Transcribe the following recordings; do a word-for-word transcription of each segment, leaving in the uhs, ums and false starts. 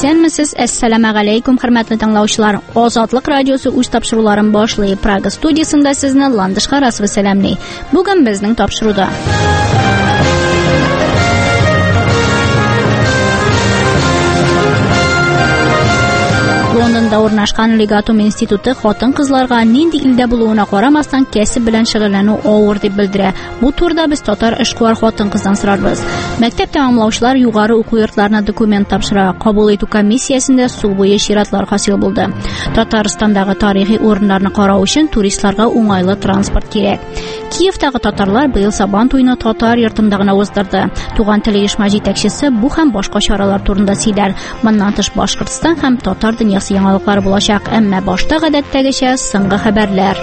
Исәнмесез, әссәламу алейкум, хөрмәтле тыңлаучылар. Азатлык радиосы үз тапшыруларын башлый. Прага студиясында сезне Ландышка расвы сәламлый. Бүген безнең тапшыруда Лондонда урнашкан Легатум институты хатын-кызларга нинди илдә булуына карамастан кәсеп белән шөгыльләнү авыр дип белдерә. Бу турыда без татар эшкуар хатын-кыздан сорарбыз. Мәктәп тәмамлаучылар югары уку йортларына документ тапшыра. Кабул итү комиссиясендә сул буе чиратлар хасил булды. Татарстандагы тарихи урыннарны карау өчен туристларга уңайлы транспорт кирәк. Киевтагы татарлар быел Сабан туйны татар йортында гына уздырды. Туган тел оешма җитәкчесе бу һәм башка чаралар турында сөйләр. Моннан тыш Башкортстан һәм татар дөньясы яңалыклар булачак, әмма башта гадәттәгечә соңгы хәбәрләр.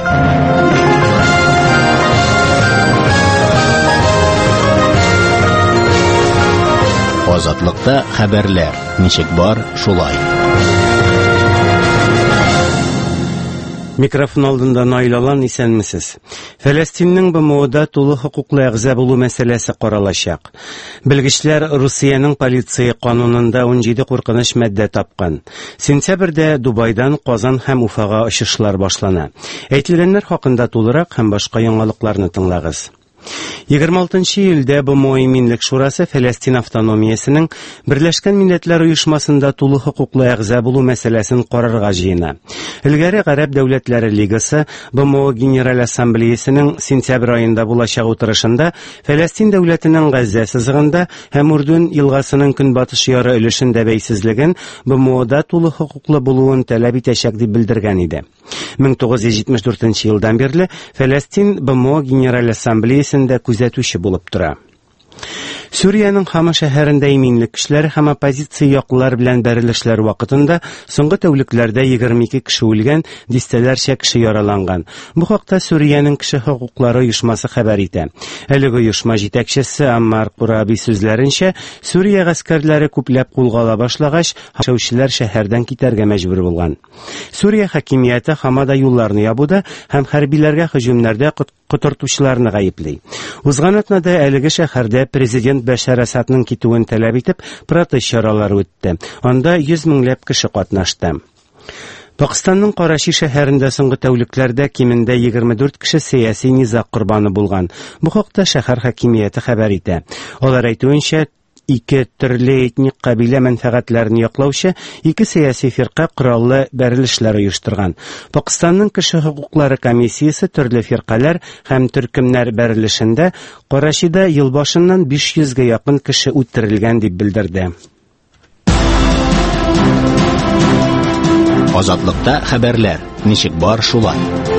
Азатлыкта хәбәрләр. Ничек бар, шулай. Микрофон алдында Найлалан, исәнмесез. Фәләстиннең БМОда тулы хокуклы әгъза булу мәсьәләсе каралачак. Белгечләр Русиянең полиция канунында ун җиде куркыныч мәддә тапкан. Сентябрьдә Дубайдан Казан һәм Уфага очышлар башлана. Әйтелгәннәр хакында тулырак һәм башка яңалыкларны тыңлагыз. егерме алтынчы июльдә БМО Иминлек шурасы Фәләстин автономиясенең Берләшкән Милләтләр оешмасында тулы хокуклы әгъза булу мәсьәләсен карарга җыена. Илгәре Гарәп дәүләтләре лигасы БМО Генераль Ассамблеясенең сентябрь аенда булачак утырышында Фәләстин дәүләтенең Газза сызыгында һәм Урдун елгасының көнбатыш яры өлешендә бәйсезлеген БМОда тулы хокуклы булуын таләп итәчәк дип белдергән иде. мең тугыз йөз җитмеш дүртенче елдан бирле Фәләстин БМО Генераль Ассамблеясендә күзәтүче булып тора. Сүриянең Хама шәһәрендә иминлек көчләре һәм оппозиция яклылар белән бәрелешләр вакытында соңгы тәүлекләрдә егерме ике кеше үлгән, дистәләрчә кеше яраланган. Бу хакта Сүриянең кеше хокуклары оешмасы хәбәр итә. Әлеге оешма җитәкчесе Аммар Кураби сүзләренчә, Сүрия гаскәрләре күпләп кулга ала башлагач, хәшәүчеләр шәһәрдән китәргә мәҗбүр булган. Сүрия хакимияте Хамада юлларны ябуда һәм хәрбиләргә һөҗүмнәрдә котыртучыларны гаепли. Узган атнада әлеге шәһәрдә президент Бәшәр Асадның китүен таләп итеп протест чаралары үтте. Анда йөз меңләп кеше катнашты. Пакыстанның Караши шәһәрендә соңгы тәүлекләрдә кимендә егерме дүрт кеше сәяси низаг корбаны булган. Бу хакта шәһәр хакимияте хәбәр итә. Алар әйтүенчә, ике төрле этник кабилә мәнфәгатьләрен яклаучы ике сәяси фирка кораллы бәрелешләр оештырган. Пакыстанның кеше хокуклары комиссиясе төрле фиркалар һәм төркемнәр бәрелешендә Карашида ел башыннан биш йөзгә якын кеше үтерелгән дип белдерде. Азатлыкта хәбәрләр. Ничек бар, шулай.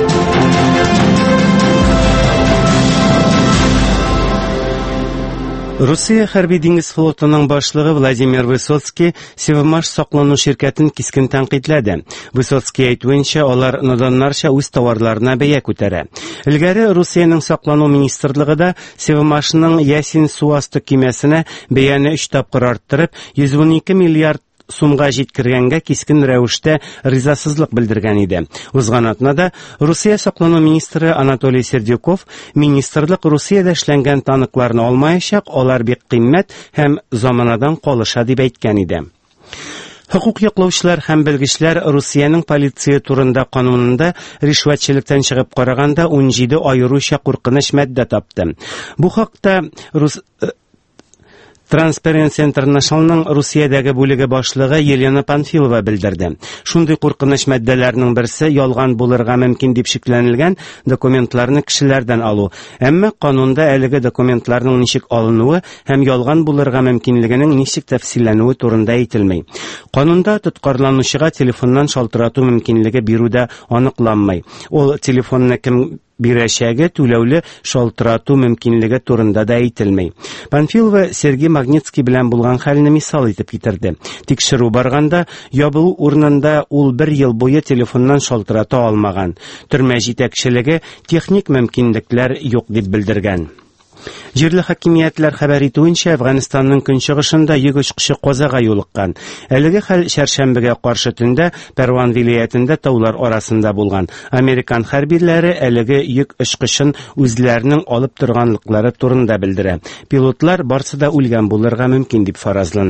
Русия хәрби диңгез флотының башлыгы Владимир Высоцкий Севмаш саклану ширкәтен кискен тәнкыйтьләде. Высоцкий әйтүенчә, алар наданнарча үз товарларына бәя күтәрә. Илгәре Русиянең саклану министрлыгы да Севмашның Ясин су асты кемәсенә бәяне өч тапкыр арттырып, йөз ун ике миллиард сумга җиткергәнгә кискен рәвештә ризасызлык белдергән иде. Узган атнада Русия саклану министры Анатолий Сердюков министрлык Русиядә эшләнгән таныкларны алмаячак, алар бик кыйммәт һәм заманадан калыша дип әйткән иде. Хокук яклаучылар һәм белгечләр Русиянең полиция турында канунында ришвәтчелектән чыгып караганда ун җиде аеруча куркыныч мәддә тапты. Бу хакта Рус Transparency Internationalның Русиядәге бүлеге башлыгы Елена Панфилова белдерде. Шундый куркыныч мәддәләрнең берсе ялган булырга мөмкин дип шикләнелгән документларны кешеләрдән алу. Әмма канунда әлеге документларның ничек алынуы һәм ялган булырга мөмкинлегенең ничек тәфсилләнүе турында әйтелмәй. Канунда тоткарланучыга телефоннан шалтырату мөмкинлеге бирүдә аныкланмый. Ул телефонны кем бирәчәге түләүле шалтырату мөмкинлеге турында да әйтелмәй. Панфилова Сергей Магнитский белән булган хәлне мисал итеп китерде. Тикшерү барганда, ябылу урынында ул бер ел буе телефоннан шалтырата алмаган. Төрмә җитәкчелеге техник мөмкинлекләр юк дип белдергән. Җирле хакимиятләр хәбәр итүенчә, Әфганстанның көнчыгышында йөк очкычы казага юлыккан. Әлеге хәл шәршәмбегә каршы төндә Пәрван вилаятендә таулар арасында булган. Американ хәрбиләре әлеге йөк очкычын үзләренең алып торганлыклары турында белдерә. Пилотлар барсы да үлгән булырга мөмкин дип фаразлана.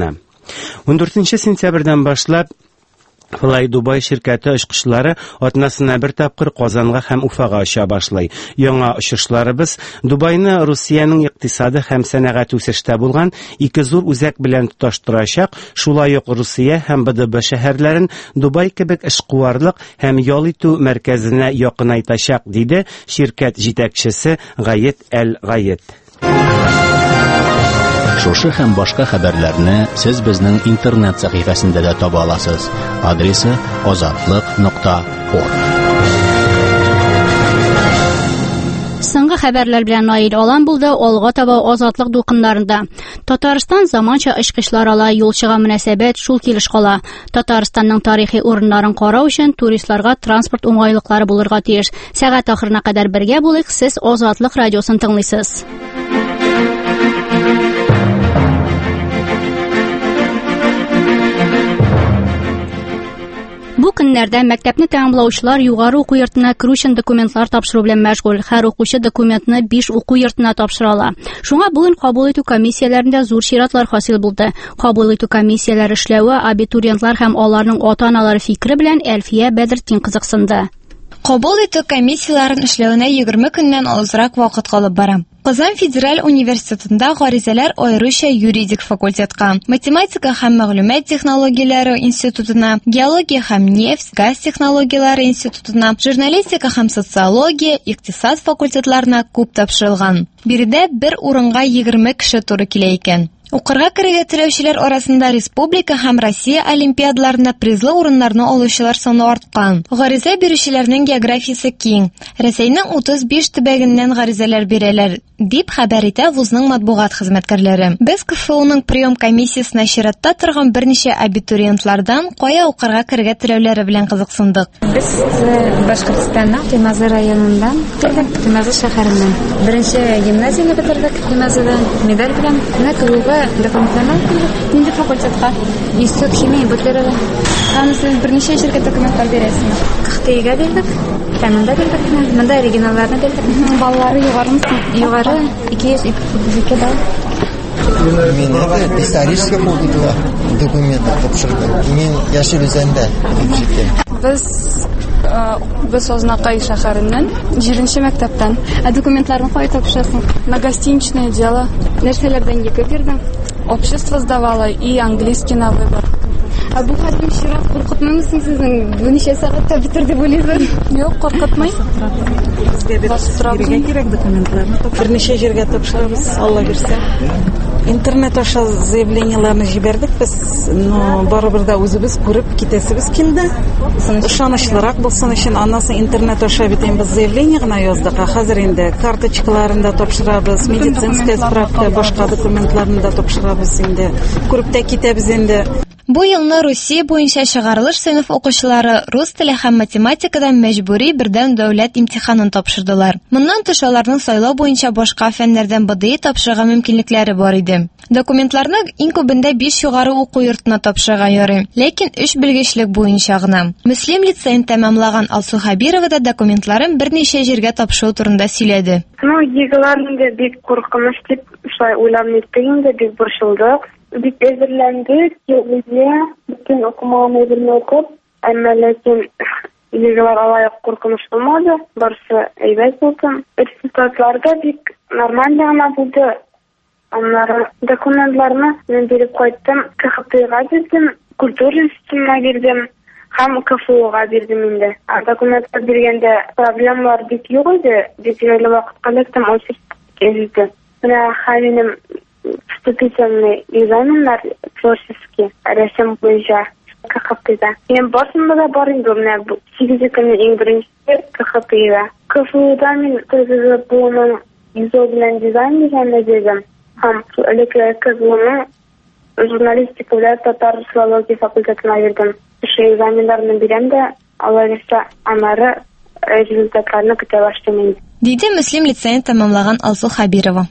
ундүртенче сентябрьдән башлап Fly Dubai şirkәте очкычлары атнасына бер тапкыр Казанга һәм Уфага оча башлый. Яңа очышларыбыз Дубайны Русиянең икътисады һәм сәнәгать үсештә булган ике зур үзәк белән тоташтырачак. Шулай ук Русия һәм БДБ шәһәрләрен Дубай кебек эшкуарлык һәм ял итү мәркәзенә якынайтачак, диде şirkәт җитәкчесе Гает Әл-Гает. Шушы һәм башка хәбәрләрне сез безнең интернет сәхифәсендә дә таба аласыз. Адресы азатлык нокта орг. Соңгы хәбәрләр белән Наил Алан булды. Алга таба азатлык дулкыннарында. Татарстан заманча очкычлар ала, юлчыга мөнәсәбәт шул килеш кала. Татарстанның тарихи урыннарын карау өчен туристларга транспорт уңайлыклары булырга тиеш. Сәгать ахырына кадәр бергә булыйк. Сез Азатлык радиосын тыңлыйсыз. Бу көннәрдә мәктәпне тәмамлаучылар югары уку йортына керү өчен документлар тапшыру белән мәшгуль. Һәр укучы документны биш уку йортына тапшыра ала. Шуңа бүген кабул итү комиссияләрендә зур чиратлар хасил булды. Кабул итү комиссияләре эшләве абитуриентлар һәм аларның ата-аналары фикере белән Әлфия Бәдретдин кызыксынды. Кабул итү комиссияләрен эшләвенә егерме көннән азрак вакыт калып бара. Казан федераль университетында гаризалар аеруча юридик факультетка, математика һәм мәгълүмат технологияләре институтына, геология һәм нефть, газ технологияләре институтына, журналистика һәм социология, икътисад факультетларына күп тапшырылган. Биредә бер урынга егерме кеше туры килә икән. Укырга керергә теләүчеләр арасында республика һәм Россия олимпиадаларында призлы урыннарны алучылар саны арткан. Гариза бирүчеләрнең географиясе киң. Рәсәйнең утыз биш төбәгеннән гаризалар бирәләр, дип хәбәр итә вузның матбугат хезмәткәрләре. Без КФУның прием комиссиясенә чиратта торган берничә абитуриентлардан кая укырга керергә теләүләре белән кызыксындык. Без Башкортстанның Темазы районыннан килдек, Темазы шәһәреннән. Беренче гимназияне бетердек, Темазыда медаль белән КФУга документларны килдек. Нинди факультетка? Институт химия бетерде. Анысы берничә җиргә документлар бирәсез. Кыхтыйга бирдек. Тәмамда бирдек. Монда оригиналларны бирдек. Балалары югарымы? Югары ике йөз утыз ике балл. Мен это исторический факультетка документы тапшырдым. Мен Яшел үзәндә җиттем. Без без Ознакай шәһәреннән җиденче мәктәптән. Ә документларны кая тапшырасың? На гостиничное дело. Нәрсәләрдән йөке бирдем. Общество сдавала и английский на выбор. А бу хәтле чират куркытмыйсың сезнең? Бу ничә сәгатьтә битер дип уйлыйсыз? Юк, куркытмый. Бирергә кирәк документларны. Берничә җиргә тапшырабыз, Алла бирсә. Интернет аша заявлениеларны җибәрдек без, но барыбер да үзебез күреп китәсебез килде. Ышанычлырак булсын өчен аннан интернет аша бит без заявление гына яздык. Хәзер инде карточкаларын да тапшырабыз, медицинская справка, башка документларны да тапшырабыз инде. Күреп тә китәбез инде. Бу елны Русия буенча чыгарылыш сыйныф укучылары рус теле һәм математикадан мәҗбүри бердәм дәүләт имтиханын тапшырдылар. Моннан тыш аларның сайлау буенча башка фәннәрдән БДИ тапшырырга мөмкинлекләре бар иде. Документларны иң күбендә биш югары уку йортына тапшырырга ярый, ләкин өч белгечлек буенча гына. Мөслим лицейын тәмамлаган Алсу Хәбирова да документларын берничә җиргә тапшыру турында сөйләде. Ну, егыларында бик куркыныч дип шулай уйлап ниттегендә бик борчылдык. Бик әзерләндек, югыйсә бөтен укымаган әйберне укып, әмма ләкин егылар алай куркыныч булмады, барысы әйбәт булды. Результатларда бик нормаль гына булды. Аннары документларны мен биреп кайттым, КХТга бирдем, культура институтына бирдем, һәм КФУга бирдем инде. А документлар биргәндә проблемалар бик юк иде, бик җайлы вакытка лектем, очередь. Менә хәлинем вступительный экзаменнар творческий рәсем буенча КХТда. Мен барсында да бар инде, менә сигезенче көнне иң беренче КХТда. КФУда мен КЗГПның изо белән дизайн дигәнне дидем. Һәм элекке КЗГның журналистика белән татар филология факультетына бирдем. Шы экзаменнарны бирәм дә, Алла бирсә, аннары результатларны көтә башлыйм. Диде Мөслим лицейын тәмамлаган Алсу Хәбирова.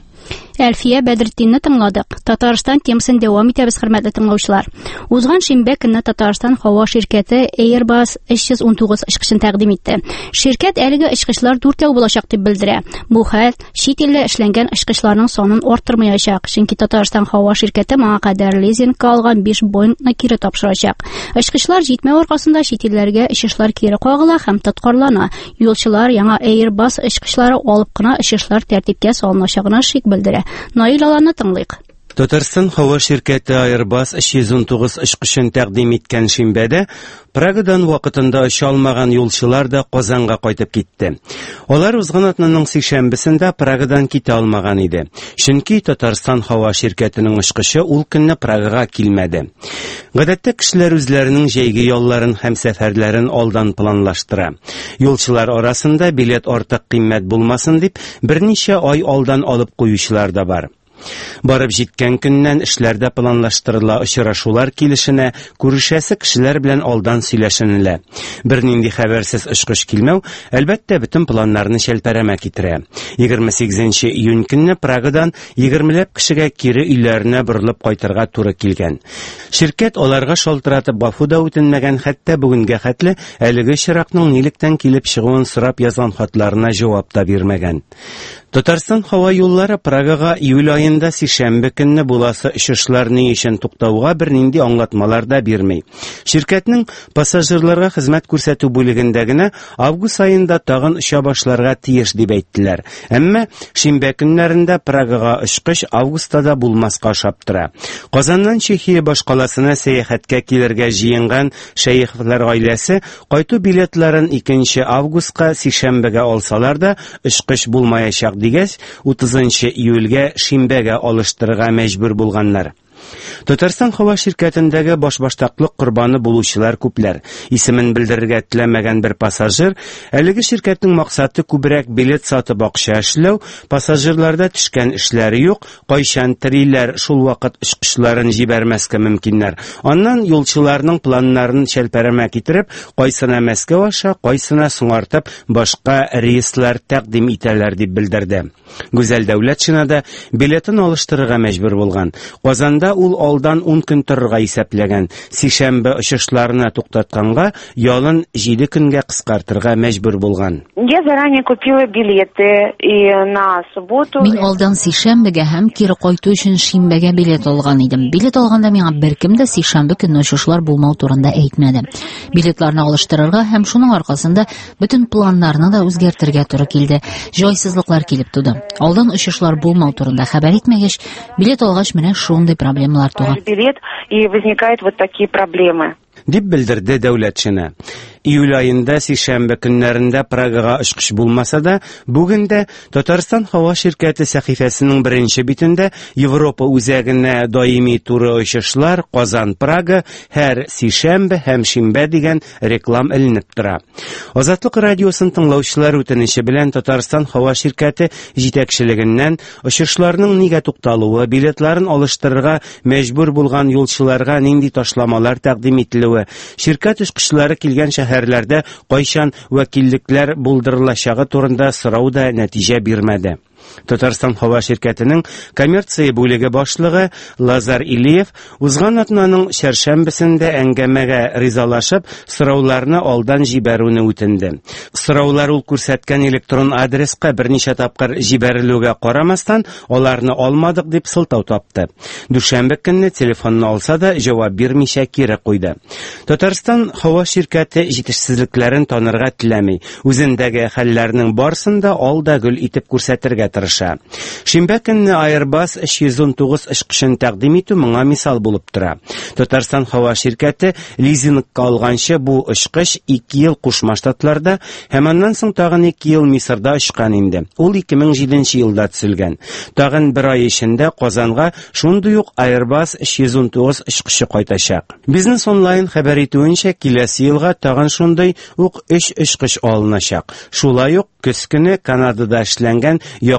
Әлфия Бәдретдинне тыңладык. Татарстан темасын дәвам итәбез, хөрмәтле тыңлаучылар. Узган шимбә көнне Татарстан һава ширкәте Airbus өч йөз ун тугыз очкычын тәкъдим итте. Ширкәт әлеге очкычлар дүртәү булачак дип белдерә. Бу хәл чит илдә эшләнгән очкычларның санын арттырмаячак, чөнки Татарстан һава ширкәте моңа кадәр лизингка алган биш Boeing-ны кире тапшырачак. Очкычлар җитмәү аркасында чит илләргә очышлар кире кагыла һәм тоткарлана. Юлчылар яңа Airbus очкычлары алып кына очышлар тәртипкә салыначагына шик белдерә. Наил аларны тыңлыйк. Татарстан һава ширкәте Airbus өч йөз ун тугыз очкычын тәкъдим иткән шимбәдә Прагадан вакытында оча алмаган юлчылар да Казанга кайтып китте. Алар узган атнаның сишәмбесендә Прагадан китә алмаган иде. Чөнки Татарстан һава ширкәтенең очкычы ул көнне Прагага килмәде. Гадәттә кешеләр үзләренең җәйге ялларын һәм сәфәрләрен алдан планлаштыра. Юлчылар арасында билет артык кыйммәт булмасын дип берничә ай алдан алып куючылар да бар. Барып җиткән көннән эшләрдә планлаштырыла, очрашулар килешенә, күрешәсе кешеләр белән алдан сөйләшенелә. Бернинди хәбәрсез очкыч килмәү, әлбәттә, бөтен планнарны шәлпәрәмә китерә. егерме сигезенче июнь көнне Прагадан егермеләп кешегә кире өйләренә борылып кайтырга туры килгән. Ширкәт аларга шалтыратып гафу да үтенмәгән, хәтта бүгенгә хәтле әлеге чиракның нилектән килеп чыгуын сорап язган хатларына җавап та бирмәгән. Татарстан һава юллары Прагага июль айында сишәмбе көнне буласы очышлар ни өчен туктауга бернинди аңлатмалар да бирмәй. Ширкәтнең пассажирларга хезмәт күрсәтү бүлегендә генә август айында тагын оча башларга тиеш дип әйттеләр. Әмма шимбә көннәрендә Прагага очкыч августта да булмаска шаптыра. Казаннан Чехия башкаласына сәяхәткә килергә җыенган шәйхләр гаиләсе кайту билетларын икенче августка сишәмбегә алсалар да очкыч булмаячак дигәч, утызынчы июльгә шимбәгә алыштырырга мәҗбүр булганнар. Татарстан һава ширкәтендәге башбаштаклык корбаны булучылар күпләр. Исемен белдерергә теләмәгән бер пассажир, әлеге ширкәтнең максаты күбрәк билет сатып акча эшләү, пассажирларда төшкән эшләре юк, кайчан триллер шул вакыт очкычларын җибәрмәскә мөмкиннәр. Аннан юлчыларның планнарын шәлпәрәмә китереп, кайсына Мәскәү аша, кайсына соңартып, башка рейслар тәкъдим итәләр дип белдерде. Гүзәл Дәүләтшина да билетын алыштырырга мәҗбүр булган. Казанда ул алдан ун көн торырга исәпләгән. Сишәмбе очышларына туктатканга ялын җиде көнгә кыскартырга мәҗбүр булган. Я заранее купила билеты и на субботу. Мин алдан сишәмбегә һәм кире кайту өчен шимбәгә билет алган идем. Билет алганда миңа беркем дә сишәмбе көнне очышлар булмау турында әйтмәде. Билетларны алыштырырга һәм шуның аркасында бөтен планнарны да үзгәртергә туры килде. Җайсызлыклар килеп туды. Алдан очышлар булмау турында хәбәр итмәгәч, билет алгач менә шундый проблемалар туга. Билет и возникают вот такие проблемы. Дип белдерде Дәүләтшина. Июль айында сишәмбе көннәрендә Прагага очкыч булмаса да, бүген дә Татарстан һава ширкәте сәхифәсенең беренче битендә Европа үзәгенә даими туры очышлар Казан-Прага һәр сишәмбе һәм шимбә дигән реклам эленеп тора. Азатлык радиосын тыңлаучылар үтенече белән Татарстан һава ширкәте җитәкчелегеннән очышларның нигә тукталуы, билетларын алыштырырга мәҗбүр булган юлчыларга нинди ташламалар тәкъдим ителүе, ширкәт очкычлары килгән шәһәрләрдә кайчан вәкиллекләр булдырылачагы турында сорау да нәтиҗә бирмәде. Татарстан һава ширкәтенең коммерция бүлеге башлыгы Лазар Илиев узган атнаның чәршәмбесендә әңгәмәгә ризалашып, сорауларны алдан җибәрүне үтенде. Сораулар ул күрсәткән электрон адреска берничә тапкыр җибәрелүгә карамастан, аларны алмадык дип сылтау тапты. Дүшәмбе көнне телефонны алса да җавап бирмичә кире куйды. Татарстан һава ширкәте җитешсезлекләрен танырга теләми, үзендәге хәлләрнең барсын да алда гөл итеп күрсәтергә тырыша. Шимбә көнне Airbus өч йөз ун тугыз очкычын тәкъдим итү моңа мисал булып тора. Татарстан һава ширкәте лизингка алганчы бу очкыч ике ел Кушма Штатларда, һәм аннан соң тагын ике ел Мисырда очкан инде. Ул ике мең җиденче елда төзелгән. Тагын бер ай эчендә Казанга шундый ук Airbus өч йөз ун тугыз очкычы кайтачак. Бизнес онлайн хәбәр итүенчә, киләсе елга тагын шундый ук өч очкыч алыначак. Шулай ук көз көне Канадада эшләнгән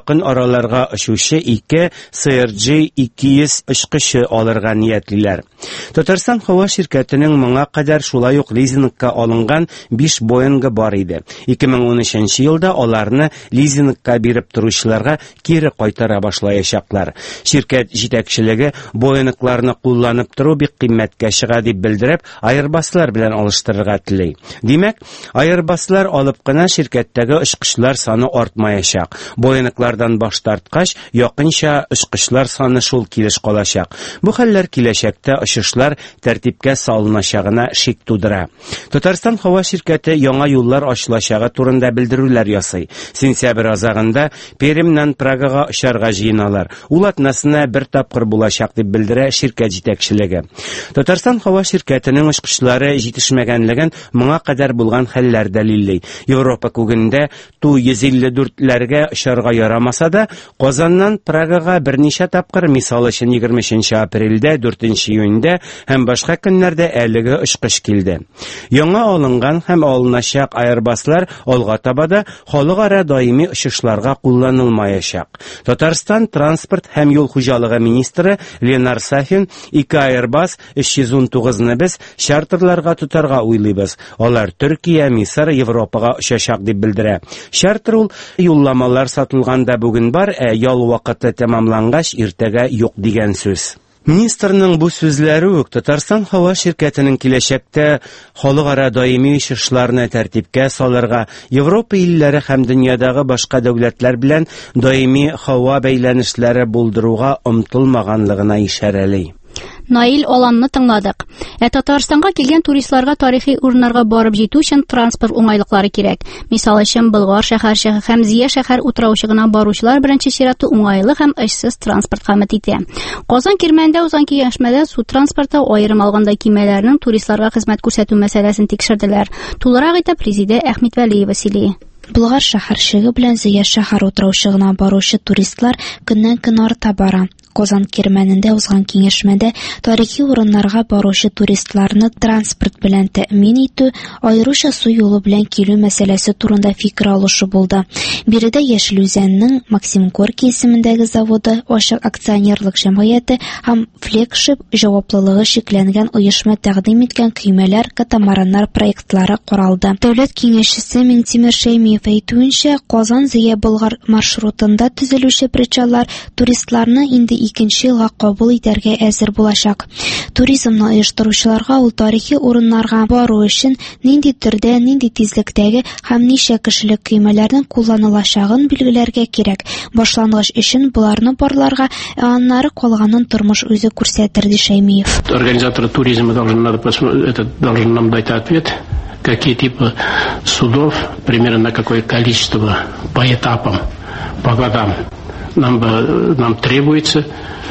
якын араларга очучы ике Си Ар Джи ике йөз очкычы алырга ниятлиләр. Татарстан һава şirkәтенең моңа кадәр шулай ук лизингка алынган биш Боингы бар иде. ике мең унөченче елда аларны лизингка биреп торучыларга кире кайтара башлаячаклар. Şirkәт җитәкчелеге Боингларны кулланып тору бик кыйммәткә чыга дип белдереп, Airbusлар белән алыштырырга тели. Димәк, Airbusлар алып кына şirkәттәге очкычлар саны артмаячак. Боинглардан баш тарткач, якынча очкычлар саны шул килеш калачак. Бу хәлләр киләчәктә очышлар тәртипкә салыначагына шик тудыра. Татарстан һава şirkәте яңа юллар ачылачагы турында белдерүләр ясый. Сентябрь азагында Перемнән Прагага очарга җыеналар. Ул атнасына бер тапкыр булачак дип белдерә şirkәт җитәкчелеге. Татарстан һава şirkәтенең очкычлары җитешмәгәнлеген моңа кадәр булган хәлләр дәлилләй. Европа күгендә Ту йөз илле дүртләргә очарга ярамаса да, Казаннан Прагага берничә тапкыр, мисал өчен егерме өченче апрельдә, дүртенче июньдә һәм башка көннәрдә әлеге очкыч килде. Яңа алынган һәм алыначак Airbusлар алга таба да халыкара даими очышларга кулланылмаячак. Татарстан транспорт һәм юл хуҗалыгы министры Ленар Сафин ике Airbus өч йөз ун тугызны без чартерларга тотарга уйлыйбыз. Алар Төркия, Мисыр, Европага очачак дип белдерә. Чартер ул юлламалар сатылганда бүген бар, ә ял вакыты тәмамлангач иртәгә юк дигән сүз. Министрның бу сүзләре үк Татарстан һава şirkәтенең киләчәктә халыкара даими очышларны тәртипкә салырга, Европа илләре һәм дөньядагы башка дәүләтләр белән даими һава бәйләнешләре булдыруга омтылмаганлыгына ишарәләй. Наил Аланны тыңладык. Ә Татарстанга килгән туристларга тарихи урыннарга барып җитү өчен транспорт уңайлыклары кирәк. Мисал өчен Болгар шәһәр шәһәр һәм Зия шәһәр утраучыгына баручылар беренче чиратта уңайлы һәм эшсез транспорт хезмәт итә. Казан Кирмәндә узган киңәшмәдә су транспорты аерым алганда кимәләрнең туристларга хезмәт күрсәтү мәсьәләсен тикшерделәр. Тулырак итеп Президент Әхмәт Вәлиева сөйли. Болгар шәһәрчеге белән Зия шәһәр утраучыгына баручы туристлар көннән-көн арта бара. Казан Кирмәнендә узган киңәшмәдә тарихи урыннарга баручы туристларны транспорт белән тәэмин итү, аеруча су юлы белән килү мәсьәләсе турында фикер алышу булды. Биредә Яшел Үзәннең Максим Горький исемендәге заводы, Ачык акционерлык җәмгыяте һәм Флекшип җаваплылыгы шикләнгән оешма тәкъдим иткән көймәләр, катамараннар проектлары каралды. Дәүләт киңәшчесе Минтимер Шәймиев әйтүенчә, Казан-Зия Болгар маршрутында төзелүче причаллар туристларны инде икенче елга кабул итәргә әзер булачак. Туризмны оештыручыларга ул тарихи урыннарга бару өчен нинди төрдә, нинди тизлектәге һәм ничә кешелек көймәләрнең кулланылачагын билгеләргә кирәк. Башлангыч өчен буларны барларга, аннары калганын тормыш үзе күрсәтер, ди Шәймиев. Организаторы туризма должны это должны нам дать ответ, какие типы судов, примерно на какое количество по этапам, по годам нам, нам требуется.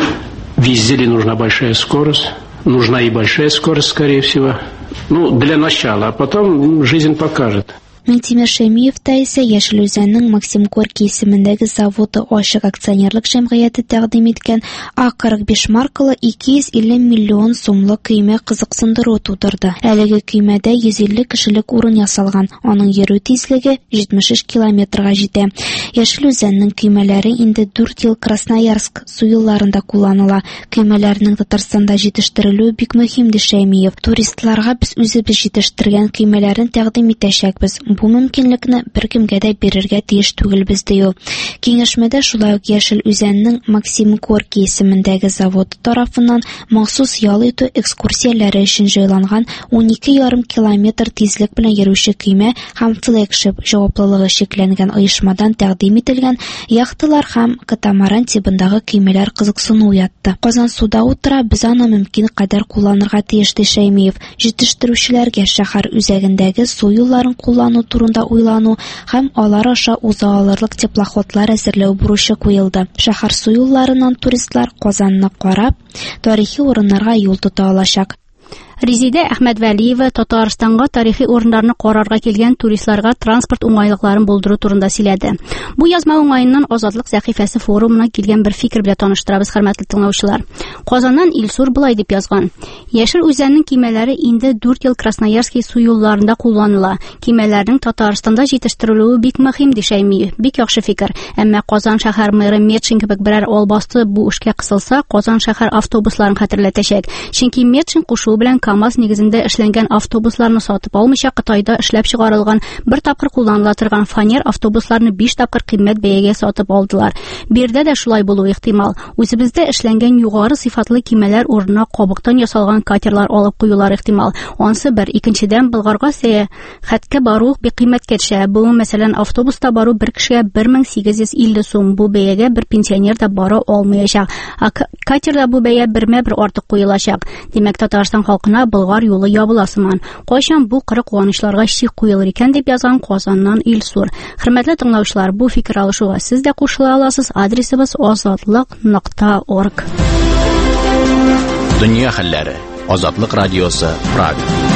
Везде ли нужна большая скорость? Нужна и большая скорость, скорее всего. Ну, для начала, а потом жизнь покажет. Минтимер Шәймиев та исә Яшел Үзәннең Максим Горький исемендәге заводы Ачык акционерлык җәмгыяте тәкъдим иткән А кырык биш маркалы ике йөз илле миллион сумлык көймә кызыксындыру тудырды. Әлеге көймәдә йөз илле кешелек урын ясалган. Аның йөрү тизлеге җитмеш өч километрга җитә. Яшел Үзәннең көймәләре инде дүрт ел Красноярск су юлларында кулланыла. Көймәләрнең Татарстанда җитештерелүе бик мөһим, ди Шәймиев. Туристларга без үзебез җитештергән көймәләрен тәкъдим итәчәкбез. Бу мөмкинлекне беркемгә дә бирергә тиеш түгелбез, ди ул. Киңәшмәдә шулай ук Яшел Үзәннең Максим Горький исемендәге заводы тарафыннан махсус ял итү экскурсияләре өчен җайланган он ике ярым километр тизлек белән йөрүче көймә һәм Флекшип җаваплылыгы шикләнгән оешмадан тәкъдим ителгән яхталар һәм катамаран тибындагы көймәләр кызыксыну уятты. Казан суда утыра, без аны мөмкин кадәр кулланырга тиеш, ди Шәймиев. Җитештерүчеләргә шәһәр үзәгендәге су юлларын куллану турында уйлану һәм алар аша уза алырлык теплоходлар әзерләү бурычы куелды. Шәһәр су юлларыннан туристлар Казанны карап, тарихи урыннарга юл тота алачак. Резидә Әхмәтвәлиева Татарстанга тарихи урыннарны карарга килгән туристларга транспорт уңайлыкларын булдыру турында сөйләде. Бу язма уңаеннан Азатлык сәхифәсе форумына килгән бер фикер белән таныштырабыз, хөрмәтле тыңлаучылар. Казаннан Илсур булай дип язган: Яшел үзәннең кимәләре инде дүрт ел Красноярский су юлларында кулланыла. Кимәләрнең Татарстанда җитештерелүе бик мөһим дишәйми. Бик яхшы фикер. Әмма Казан шәһәр мэры Метшин кебек берәр албасты бу эшкә кысылса, Казан шәһәр автобусларын хәтерләтәчәк. Чөнки Метшин кушуы белән КАМАЗ нигезендә эшләнгән автобусларны сатып алмыйча Кытайда эшләп чыгарылган бер тапкыр кулланыла торган фанер автобусларны биш тапкыр кыйммәт бәягә сатып алдылар. Бердә дә шулай булу ихтимал. Үзебездә эшләнгән югары сыйфатлы кимәләр урынына кабыктан ясалган катерлар алып куюлар ихтимал. Ансы бер. Икенчедән, Болгарга сәяхәткә бару бик кыйммәткә төшә. Бу, мәсәлән, автобуста бару бер кешегә бер мең сигез йөз илле сум. Бу бәягә бер пенсионер да бара алмаячак. А катерда бу бәя бермә-бер артык куелачак. Димәк, Татарстан халкына Болгар юлы ябыла сыман. Кайчан бу кырык куанычларга чик куелыр икән дип язган Казаннан Илсур. Хөрмәтле тыңлаучылар, бу фикер алышуга сез дә кушыла аласыз. Адресыбыз азатлык нокта орг. Дөнья хәлләре. Азатлык радиосы, Прага.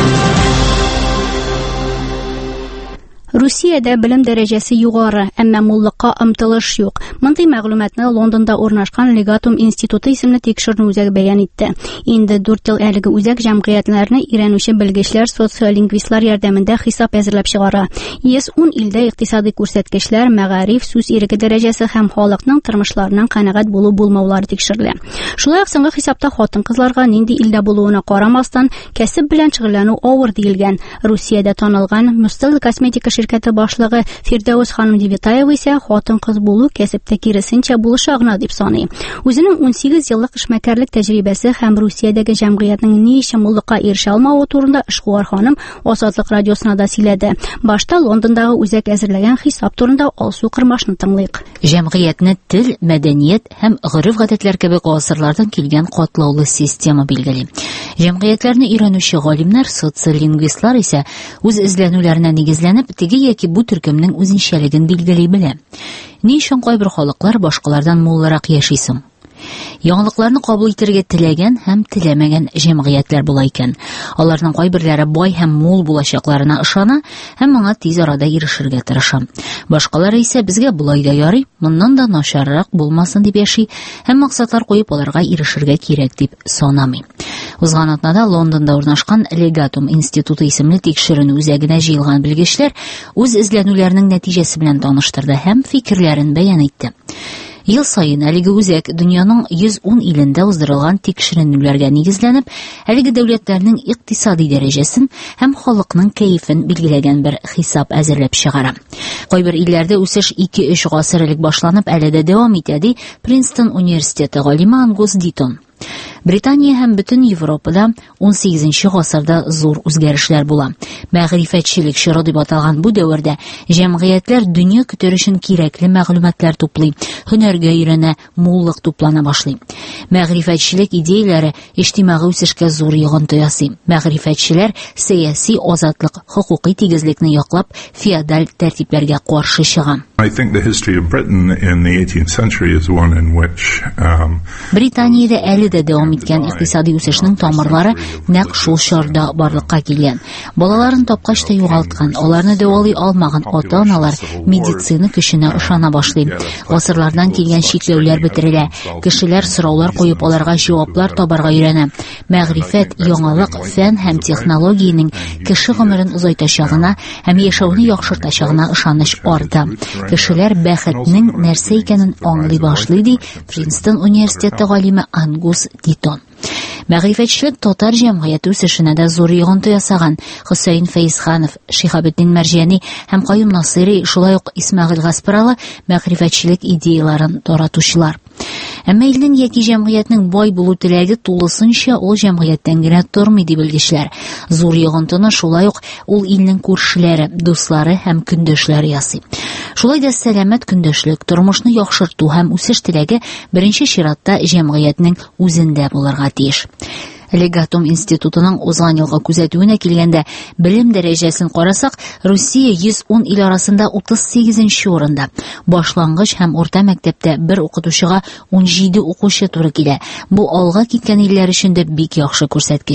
Русиядә белем дәрәҗәсе югары, әмма муллыкка омтылыш юк. Мондый мәгълүматны Лондонда урнашкан Legatum институты исемле тикшерү үзәге бәян итте. Инде дүрт ел әлеге үзәк җәмгыятьләрне өйрәнүче белгечләр, социолингвистлар ярдәмендә хисап әзерләп чыгара. йөз ун илдә икътисади күрсәткечләр, мәгариф, сүз иреге дәрәҗәсе һәм халыкның тормышларынан канәгать булу булмаулары тикшерелә. Шулай ук соңгы хисапта хатын-кызларга нинди илдә булуына карамастан кәсеп белән шөгыльләнү авыр диелгән. Русиядә танылган Мустел косметика ширкәте башлыгы Фирдәүс ханым Девитаева исә хатын-кыз булу кәсептә киресенчә булышагына дип саный. Үзенең ун сигез еллык эшмәкәрлек тәҗрибәсе һәм Русиядәге җәмгыятьнең ни өчен муллыкка ирешә алмавы турында Эшкуар ханым Азатлык радиосына да сөйләде. Башта Лондондагы үзәк әзерләгән хисап турында алсу кырмашны тыңлыйк. Җәмгыятьне тел, мәдәният һәм гырыф-гадәтләр кебек гасырлардан килгән катлаулы система билгели. Җәмгыятьләрне өйрәнүче галимнәр, социолингвистлар исә үз эзләнүләренә нигезләнеп теге яки бу төркемнең үзенчәлеген билгели белә. Ни өчен кайбер халыклар башкалардан муллырак яши соң? Яңалыкларны кабул итәргә теләгән һәм теләмәгән җәмгыятьләр була икән. Аларның кайберләре бай һәм мул булачакларына ышана һәм моңа тиз арада ирешергә тырыша. Башкалары исә безгә булай да ярый, моннан да начаррак булмасын дип яши һәм максатлар куеп аларга ирешергә кирәк дип санамый. Узган атнада Лондонда урнашкан Legatum институты исемле тикшеренү үзәгенә җыелган белгечләр үз эзләнүләренең нәтиҗәсе белән таныштырды һәм фикерләрен бәян итте. Ел сайын әлеге үзәк дөньяның йөз ун илендә уздырылган тикшеренүләргә нигезләнеп, әлеге дәүләтләрнең икътисади дәрәҗәсен һәм халыкның кәефен билгеләгән бер хисап әзерләп чыгара. Кайбер илләрдә үсеш ике-өч гасыр элек башланып, әле дә дәвам итә, ди Принстон университеты галиме Ангус Дитон. Британия һәм бөтен Европада ун сигезенче гасырда зур үзгәрешләр була. Мәгърифәтчелек чоры дип аталган бу дәвердә җәмгыятьләр дөнья көтер өчен кирәкле мәгълүматлар туплый, һөнәргә өйрәнә, муллык туплана башлый. Мәгърифәтчелек идеяләре иҗтимагый үсешкә зур йогынты ясый. Мәгърифәтчеләр сәяси азатлык, хукукый тигезлекне яклап, феодаль тәртипләргә каршы чыга. I think the history of Britain in the eighteenth century is one in which um, Британиядә әле дә дәвам иткән икътисади үсешнең тамырлары нәкъ шул чорда барлыкка килгән. Балаларын тапкач та югалткан, аларны дәвалый алмаган ата-аналар медицина көченә ышана башлый. Гасырлардан килгән чикләүләр бетерелә. Кешеләр сораулар куеп аларга җаваплар табарга өйрәнә. Мәгърифәт, яңалык, фән һәм технологиянең кеше гомерен узайтачагына һәм яшәүне яхшыртачагына ышаныч арта. Кешеләр бәхетнең нәрсә икәнен аңлый башлый, ди Принстон университеты галиме Ангус Дитон. Мәгърифәтчелек татар җәмгыяте үсешенә дә зур йогынты ясаган. Хөсәен Фәйзханов, Шиһабетдин Мәрҗани һәм Каюм Насыйри, шулай ук Исмәгыйль Гаспаралы мәгърифәтчелек идеяларын таратучылар. Әмма илнең яки җәмгыятьнең бай булу теләге тулысынча ул җәмгыятьтән генә тормый, ди белгечләр. Зур йогынтыны шулай ук ул илнең күршеләре, дуслары һәм көндәшләре ясый. Шулай да сәламәт көндәшлек, тормышны яхшырту һәм үсеш теләге беренче чиратта җәмгыятьнең үзендә булырга тиеш. Legatum институтының узган елга күзәтүенә килгәндә белем дәрәҗәсен карасак, Русия йөз ун ил арасында утыз сигезенче урында. Башлангыч һәм орта мәктәптә бер укытучыга ун җиде укучы туры килә. Бу алга киткән илләр өчен дә бик яхшы күрсәткеч.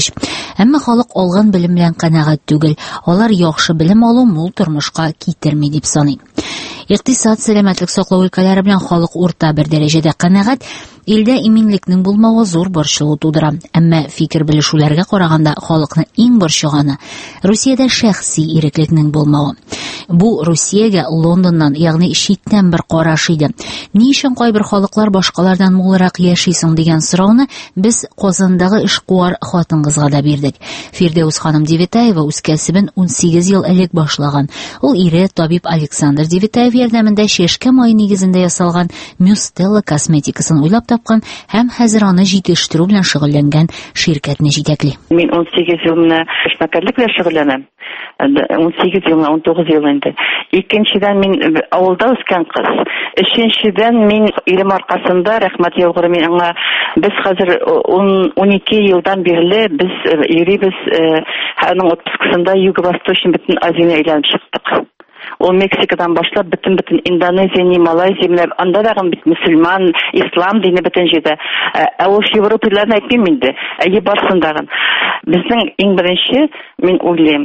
Әмма халык алган белем белән канәгать түгел. Алар яхшы белем алу мул тормышка китерми дип саный. Икътисад, сәламәтлек саклау өлкәләре белән халык урта бер дәрәҗәдә канәгать, илдә иминлекнең булмавы зур борчылу тудыра. Әмма фикер белешүләргә караганда халыкны иң борчыганы Русиядә шәхси иреклекнең булмавы. Бу Русиягә Лондоннан, ягъни читтән бер караш иде. Ни өчен кайбер халыклар башкалардан мулрак яшисең дигән сорауны без Казандагы эшкуар хатын-кызга да бирдек. Фирдәүс ханым Девитаева үз кәсебен ун сигез ел элек башлаган. Ул ире табиб Александр Девитаев ярдәмендә чәшкә май нигезендә ясалган Мюстелла косметикасын уйлап тапкан һәм хәзер аны җитештерү белән шөгыльләнгән ширкәтне җитәкли. Мин ун сигез ел менә эшмәкәрлек белән шөгыльләнәм. ун сигез ел, ун тугыз ел инде. Икенчедән мин авылда үскән кыз. Өченчедән мин илем аркасында, рәхмәт яугыры мин аңа, без хәзер ун ике елдан бирле без йөрибез, аның отпускысында Юго-Восточный бөтен Азияны әйләнеп чыктык. Ул Мексикадан башлап бөтен-бөтен Индонезия, Малайзия, менә анда да бит мөселман, ислам дине бөтен җирдә. Ә ул европаларны әйтмим инде. Әйе барсындагы. Безнең иң беренче мин уйлыйм.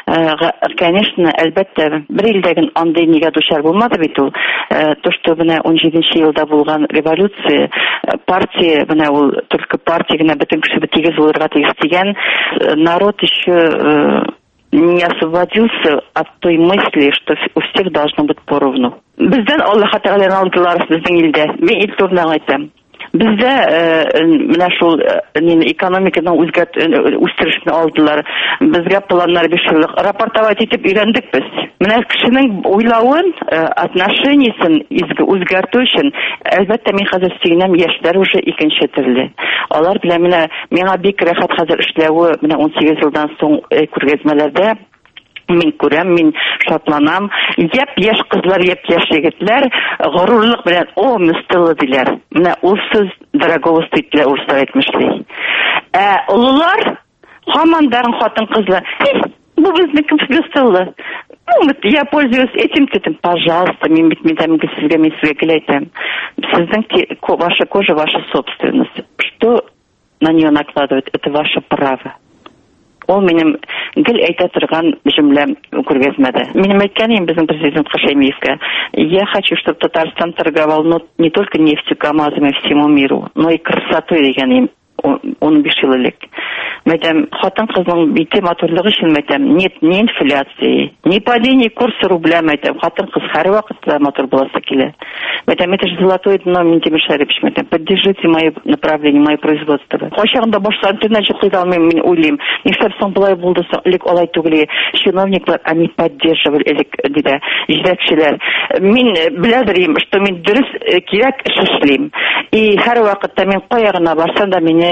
Конечно, әлбәттә, бер илдәге андый нигә дучар булмады бит ул. То, что менә ун җиденче елда булган революция, партия, менә ул только партия гына бөтен кеше тигез булырга тиеш дигән, народ еще не освободился от той мысли, что у всех должно быть поровну. Бездән Аллаһ Тәгалә алдылар безнең илдә. Мин ил турында әйтәм. Бездә менә шул экономиканың үстерешне алдылар. Безгә планнар биш еллык рапортовать итеп өйрәндек без. Менә кешенең уйлавын, отношениясын үзгәртү өчен, әлбәттә мин хәзер сөйнәм, яшьләр уже икенче төрле. Алар белән менә миңа бик рәхәт хәзер эшләүе, менә ун сигез елдан соң күргәзмәләрдә мин күрәм, мин шатланам. Яп яшь кызлар, яп яшь егетләр горурлык белән о Мюстелла диләр. Менә ул сүз дорогого стоит урыслар әйтмешли. Ә олылар һаман дарын хатын-кызлар. Бу безнең Мюстелла. Ну, я пользуюсь этим цветом, пожалуйста, мин бит мин там сезгә мин сезгә әйтәм. Сезнең ваша кожа, ваша собственность. Что на нее накладывать, это ваше право. Ол минем гел әйтә торган җөмләм күргәзмәдә. Минем әйткәнем безнең президент Хашимиевка: я хочу, чтобы Татарстан торговал не только нефтью, КАМАЗами всему миру, но и красотой дигәнем. Он биш ел элек. Мәйтәм, хатын-кызның бите матурлыгы өчен мәйтәм, нет ни инфляции, ни падения курса рубля, мәйтәм, хатын-кыз һәр вакытта матур буласы килә. Мәйтәм, это же золотое дно, мин Тимер Шарипович, мәйтәм, поддержите мои направления, мои производства. Кайчагында башлап интернет җыклый алмыйм, мин уйлыйм. Нишләп соң булай булды, элек алай түгел, чиновниклар, они поддерживали элек диде, җитәкчеләр. Мин беләдерим, что мин дөрес кирәк эш эшлим. И һәр вакытта мин кая гына барсам да мине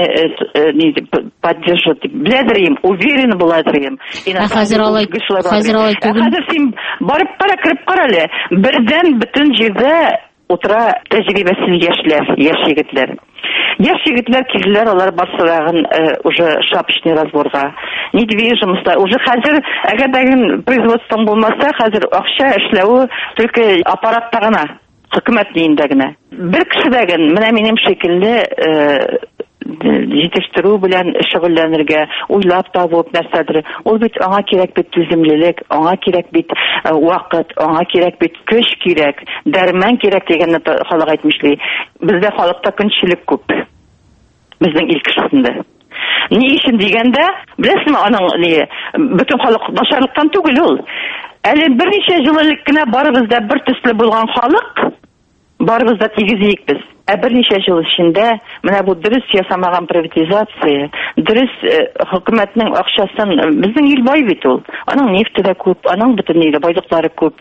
поддержат. Беләдерим, уверен буладырым. Хәзер алай, хәзер алай түгел. Хәзер син барып кара, кирип кара әле. Бердән бөтен җирдә утыра тәҗрибәсез яшьләр, яшь егетләр. Яшь егетләр килделәр, алар барсылагын уже шапочный разборга. Недвижимость, уже хәзер әгәр производством булмаса, хәзер акча эшләү только аппаратта гына, хөкүмәтнең инде генә. Бер кешедәген, менә минем шикелле җитештерү белән шөгыльләнергә, уйлап табып нәрсәдер. Ул бит аңа кирәк бит түземлелек, аңа кирәк бит вакыт, аңа кирәк бит көч кирәк, дәрман кирәк дигәнне халык әйтмешли. Бездә халыкта көнчелек күп. Безнең ил кешесендә. Ни өчен дигәндә, беләсезме, аның ни, бөтен халык начарлыктан түгел ул. Әле берничә ел элек кенә барыбыз да бер төсле булган халык, барыбыз да тигез без. Ә берничә ел эчендә менә бу дөрес ясамаган приватизация, дөрес хөкүмәтнең акчасын, безнең ил бай бит ул. Аның нефте дә күп, аның бөтен иле байлыклары күп.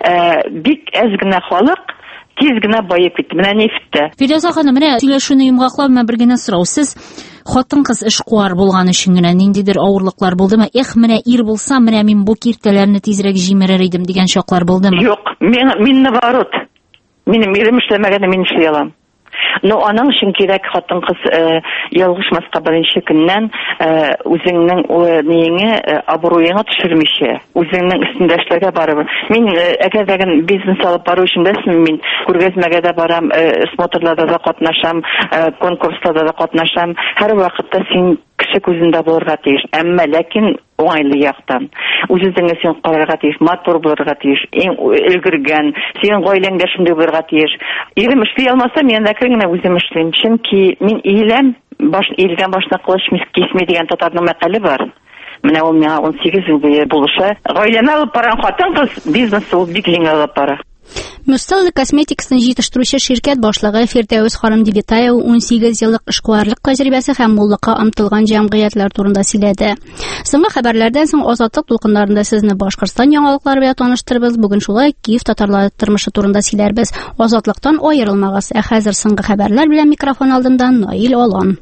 Бик әз генә халык тиз генә баеп китте. Менә нефтә. Фирдәүс ханым, менә сөйләшүне йомгаклап, менә бер генә сорау. Сез хатын-кыз эшкуар булган өчен генә ниндидер авырлыклар булдымы? Эх, менә ир булсам, менә мин бу киртәләрне тизрәк җимерер идем дигән чаклар булдымы? Юк, мин мин наоборот. Минем ирем эшләмәгәндә мин эшли алам. Но аның өчен кирәк хатын-кыз ялгышмаска беренче көннән үзеңнең ниеңе абруеңа төшермичә, үзеңнең өстендә эшләргә барып. Мин әгәр дә бизнес алып бару өчен дәсме, мин күргәзмәгә дә барам, смотрларда да катнашам, конкурсларда да катнашам. Һәр вакытта син кеше күзендә булырга тиеш. Әмма ләкин уңайлы яктан. Үзеңне син карарга тиеш, матур булырга тиеш, иң өлгергән, синең гаиләңдә шундый булырга тиеш. Ирем эшли алмаса, мен дә генә үзем эшлим. Чөнки мин иеләм, баш иелгән башна кылыч кисми дигән татарның мәкале бар. Менә ул миңа он сигез ел буе булыша. Гаиләне алып барган хатын-кыз бизнесны ул бик җиңел алып бара. Мөстәкыйль косметикасын җитештерүче ширкәт башлыгы Фирдәүс ханым Дибитаева он сигез еллык эшкуарлык тәҗрибәсе һәм муллыкка омтылган җәмгыятьләр турында сөйләде. Соңгы хәбәрләрдән соң Азатлык тулкыннарында сезне Башкортстан яңалыклары белән таныштырабыз. Бүген шулай Киев татарлары тормышы турында сөйләрбез. Азатлыктан аерылмагыз. Ә хәзер соңгы хәбәрләр белән микрофон алдында Наил Алан.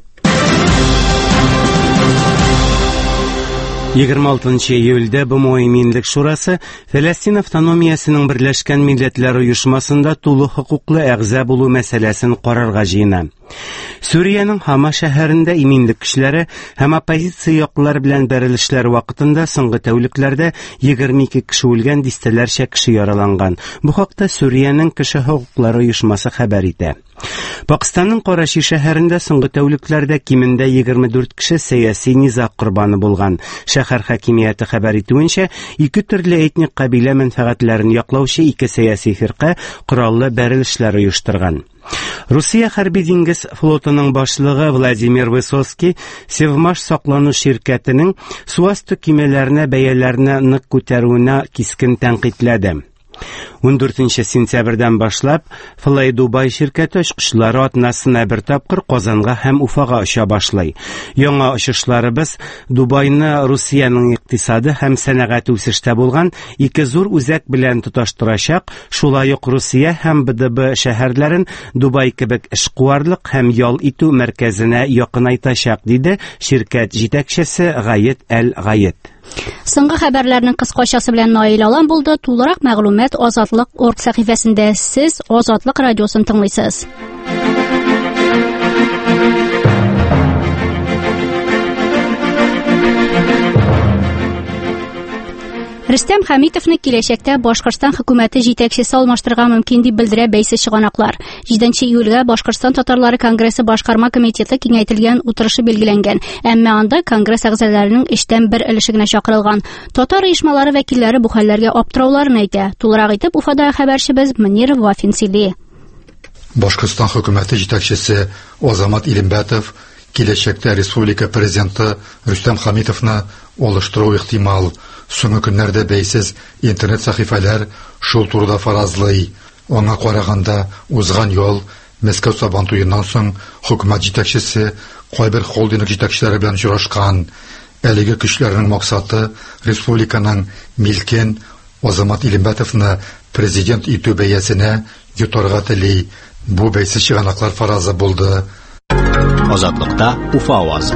егерме алтынчы июльдә БМО Милләт шурасы Фәләстин автономиясының Берләшкән Милләтләр оешмасында тулы хокуклы әгъза булу мәсьәләсен карарга җыена. Сүриянең Хама шәһәрендә иминлек кешеләре һәм оппозиция яклылар белән бәрелешләр вакытында соңгы тәүлекләрдә егерме ике кеше үлгән, дистәләрчә кеше яраланган. Бу хакта Сүриянең кеше хокуклары оешмасы хәбәр итә. Пакистанның Караши шәһәрендә соңгы тәүлекләрдә кимендә егерме дүрт кеше сәяси низа корбаны булган. Шәһәр хакимияте хәбәр итүенчә, ике төрле этник кабилә мәнфәгатьләрен яклаучы ике сәяси фирка кораллы бәрелешләр оештырган. Русия хәрби диңгез флотының башлыгы Владимир Высоцкий Севмаш саклану ширкәтенең суасты кимәләренә бәяләрне нык күтәрүенә кискен тәнкыйтьләде. он дүртенче сентябрьдән башлап Fly Dubai ширкәте очкычлары атнасына бер тапкыр Казанга һәм Уфага оча башлый. Яңа очышларыбыз Дубайны Русияның икътисады һәм сәнәгать үсештә булган ике зур үзәк белән тоташтырачак. Шулай ук Русия һәм БДБ шәһәрләрен Дубай кебек эшкуарлык һәм ял итү мәркәзенә якынайтачак, диде ширкәт җитәкчесе Гает Әл-Гает. Соңгы хәбәрләрнең кыскачасы белән Наил Алан булды. Тулырак мәгълүмат Азатлык орг сәхифәсендә. Сез Азатлык радиосын тыңлыйсыз. Рөстәм Хәмитовны киләчәктә Башкортстан хөкүмәте җитәкчесе алмаштырырга мөмкин дип белдерә бәйсез чыганаклар. җиденче июльгә Башкортстан татарлары конгрессы башкарма комитеты киңәйтелгән утырышы билгеләнгән. Әмма анда конгресс әгъзаларының эштән бер өлеше генә чакырылган. Татар оешмалары вәкилләре бу хәлләргә аптырауларын әйтә. Тулырак итеп Уфада хәбәрчебез Мөнир Вафин сөйли. Башкортстан хөкүмәте җитәкчесе Азамат Илембәтов киләчәктә республика президенты Рөстәм Хәмитовны алыштыру ихтимал. Соңгы көннәрдә бәйсез интернет сәхифәләр шул турыда фаразлый. Аңа караганда узган ел Мәскәү Сабантуеннан соң хөкүмәт җитәкчесе кайбер холдинг җитәкчеләре белән очрашкан. Әлеге көчләрнең максаты республиканың милкен Азамат Илембәтовны президент итү бәясенә йотарга тели. Бу бәйсез чыганаклар фаразы булды. Азатлыкта Уфа авазы.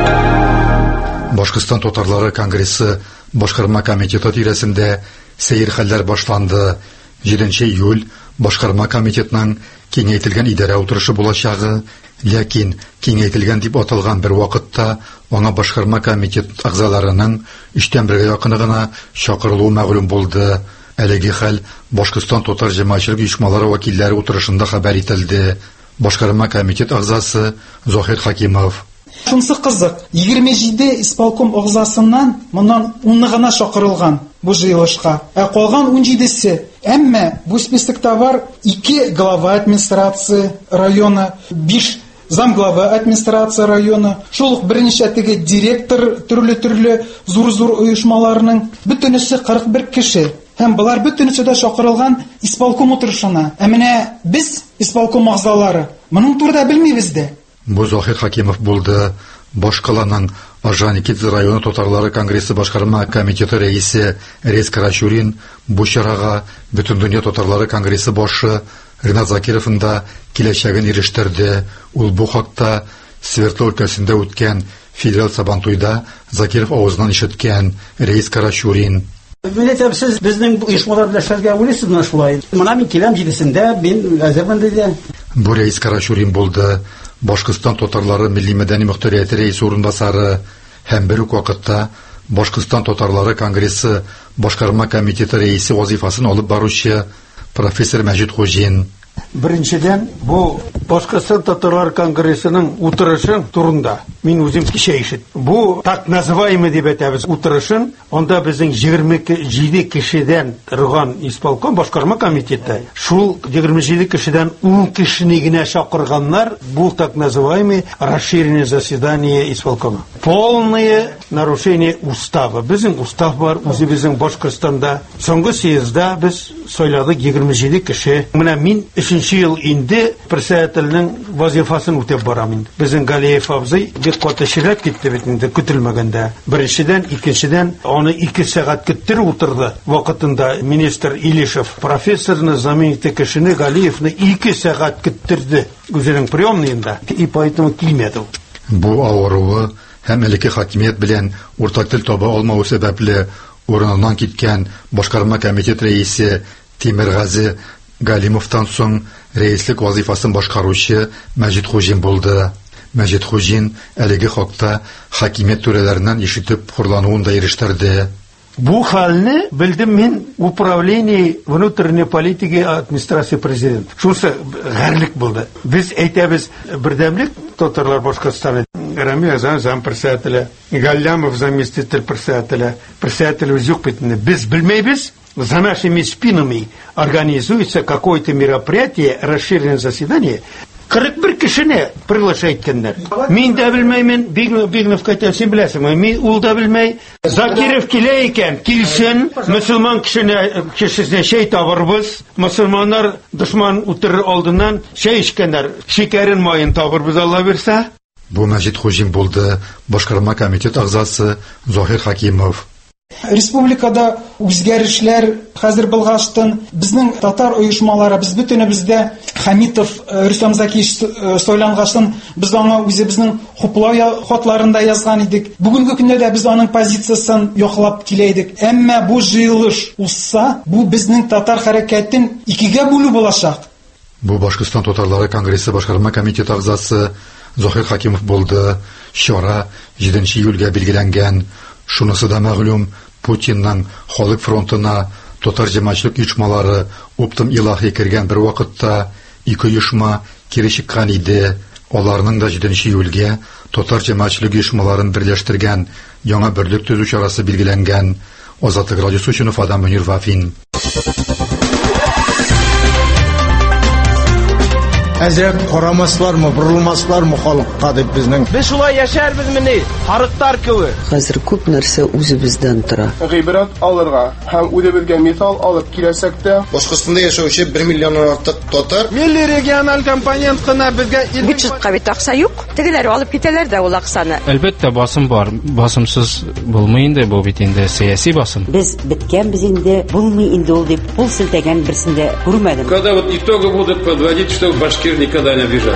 Башкортстан татарлары конгрессы башкарма комитеты тирәсендә сәер хәлләр башланды. җиденче июль башкарма комитетның киңәйтелгән идарә утырышы булачагы, ләкин киңәйтелгән дип аталган бер вакытта аңа башкарма комитет әгъзаларының өчтән бергә якыны гына чакырылуы мәгълүм булды. Әлеге хәл Башкортстан татар җәмәгатьчелек оешмалары вәкилләре утырышында хәбәр ителде. Башкарма комитет әгъзасы Захир Хакимов: Шунсы кызык, егерме җиде исполком әгъзасыннан моннан ун гына чакырылган бу җыелышка. Ә калган ун җидесе. Әмма бу списокта бар ике глава администрация района, биш замглава администрация района, шул ук берничә теге директор төрле-төрле зур-зур оешмаларның бөтенесе кырык бер кеше. Һәм булар бөтенесе дә чакырылган исполком утырышына. Ә менә без исполком әгъзалары моның турында белмибез дә. Бу Захир Хакимов булды. Башкаланың Ажаникидзе районы татарлары конгрессы башкарма комитеты рәисе Рез Карашурин бу чарага бөтен дөнья татарлары конгрессы башы Ринат Закировны да киләчәген ирештерде. Ул бу хакта Свердлов өлкәсендә үткән федераль Сабантуйда Закиров авызыннан ишеткән. Рез Карашурин: Милләт сез безнең оешмалар белән эшләргә уйлыйсызмы шулай? Менә мин киләм җидесендә, мин әзермен диде. Бу Рез Карашурин булды. Башкортстан татарлары милли мәдәни мөхтәрияте рәисе урынбасары һәм бер үк вакытта Башкортстан татарлары конгрессы башкарма комитеты рәисе вазифасын алып баручы профессор Мәҗит Хуҗин: Беренчедән, бу Башкортстан татарлары конгрессының утырышы турында мин үзем кичә ишет. Бу так называемый дип әйтәбез утырышын, анда безнең егерме җиде кешедән торган исполком башкарма комитеты. Шул егерме җиде кешедән ун кешене генә чакырганнар, бу так называемый расширенное заседание исполкома. Полное нарушение устава. Безнең устав бар, үзебезнең Башкортстанда. Соңгы съездда без сайладык егерме җиде кеше. Менә мин өченче ел инде председательнең вазифасын үтәп барам инде. Безнең Галиев абзый бик каты ширәт китте бит инде көтелмәгәндә. Беренчедән, икенчедән аны ике сәгать көттереп утырды. Вакытында министр Илишев профессорны замените кешене Галиевны ике сәгать көттерде үзенең приемныйында. И поэтому килмәде. Бу авыруы һәм элекке хакимият белән уртак тел таба алмау сәбәпле урыныннан киткән башкарма комитет рәисе Тимергази Галимовтан соң рәислек вазифасын башкаручы Мәҗит Хуҗин булды. Мәҗит Хуҗин әлеге хакта хакимият түрәләреннән ишетеп хурлануын да ирештерде. Бу хәлне белдем мин управление внутренней политики администрации президента. Шунысы гәрлек булды. Без әйтәбез бердәмлек татарлар Башкортстанда. Рамил Азан зам председателя, Галлямов заместитель председателя, председатель юк битне. Без белмәйбез. За нашими спинами организуется какое-то мероприятие, расширенное заседание. кырык бер кешене приглашать иткәннәр. Мин дә белмәймен, Бигнов кайтып син беләсеңме? Мин ул да белмәй. Закиров килә икән, килсен, мөселман кешене кешесенә шәй табырбыз. Мөселманнар дошман утырыр алдыннан шәй эчкәннәр. Шикәрен майын табырбыз, Алла бирсә. Бу Мәҗит Хуҗин булды, башкарма комитет агзасы Заһир Хакимов. Республикада үзгәрешләр хәзер булгаштан безнең татар оешмалары без бөтенебездә Хамитов Рөстәм Закиевич сайлангаштан без аңа үзебезнең хуплау хатларында язган идек. Бүгенге көндә дә без аның позициясын яклап килә идек. Әмма бу җыелыш узса, бу безнең татар хәрәкәтен икегә бүлү булачак. Бу Башкортстан татарлары конгрессы башкарма комитет агзасы Заһир Хакимов булды. Чара җиденче июльгә билгеләнгән. Шунысы да мәгълүм, Путинның халык фронтына татар җәмәгатьчелек оешмалары оптым илаһи кергән бер вакытта ике оешма кире чыккан иде. Аларның да җиденче июльгә татар җәмәгатьчелек оешмаларын берләштергән яңа берлек төзү чарасы билгеләнгән. Азатлык радиосы өчен Фадам Мөнир Вафин. Әзер карамаслармы, бурылмаслармы халыкка дип безнең. Без шулай яшәрбезмени? Харыктар кебек. Хәзер күп нәрсә үзебездән тора. Гыйбрат алырга һәм үзебезгә мисал алып киләсәк тә, Башкортстанда яшәүче бер миллионнан артык татар. Милли региональ компонент кына безгә бюджетка бит акча юк. Тегеләр алып китәләр дә ул акчаны. Әлбәттә басым бар. Басымсыз булмый инде бу бит инде сәяси басым. Без биткән без инде булмый инде ул дип пул силтәгән берсендә күрмәдем. Когда вот итоги будут подводить, что башкир никогда не обижали.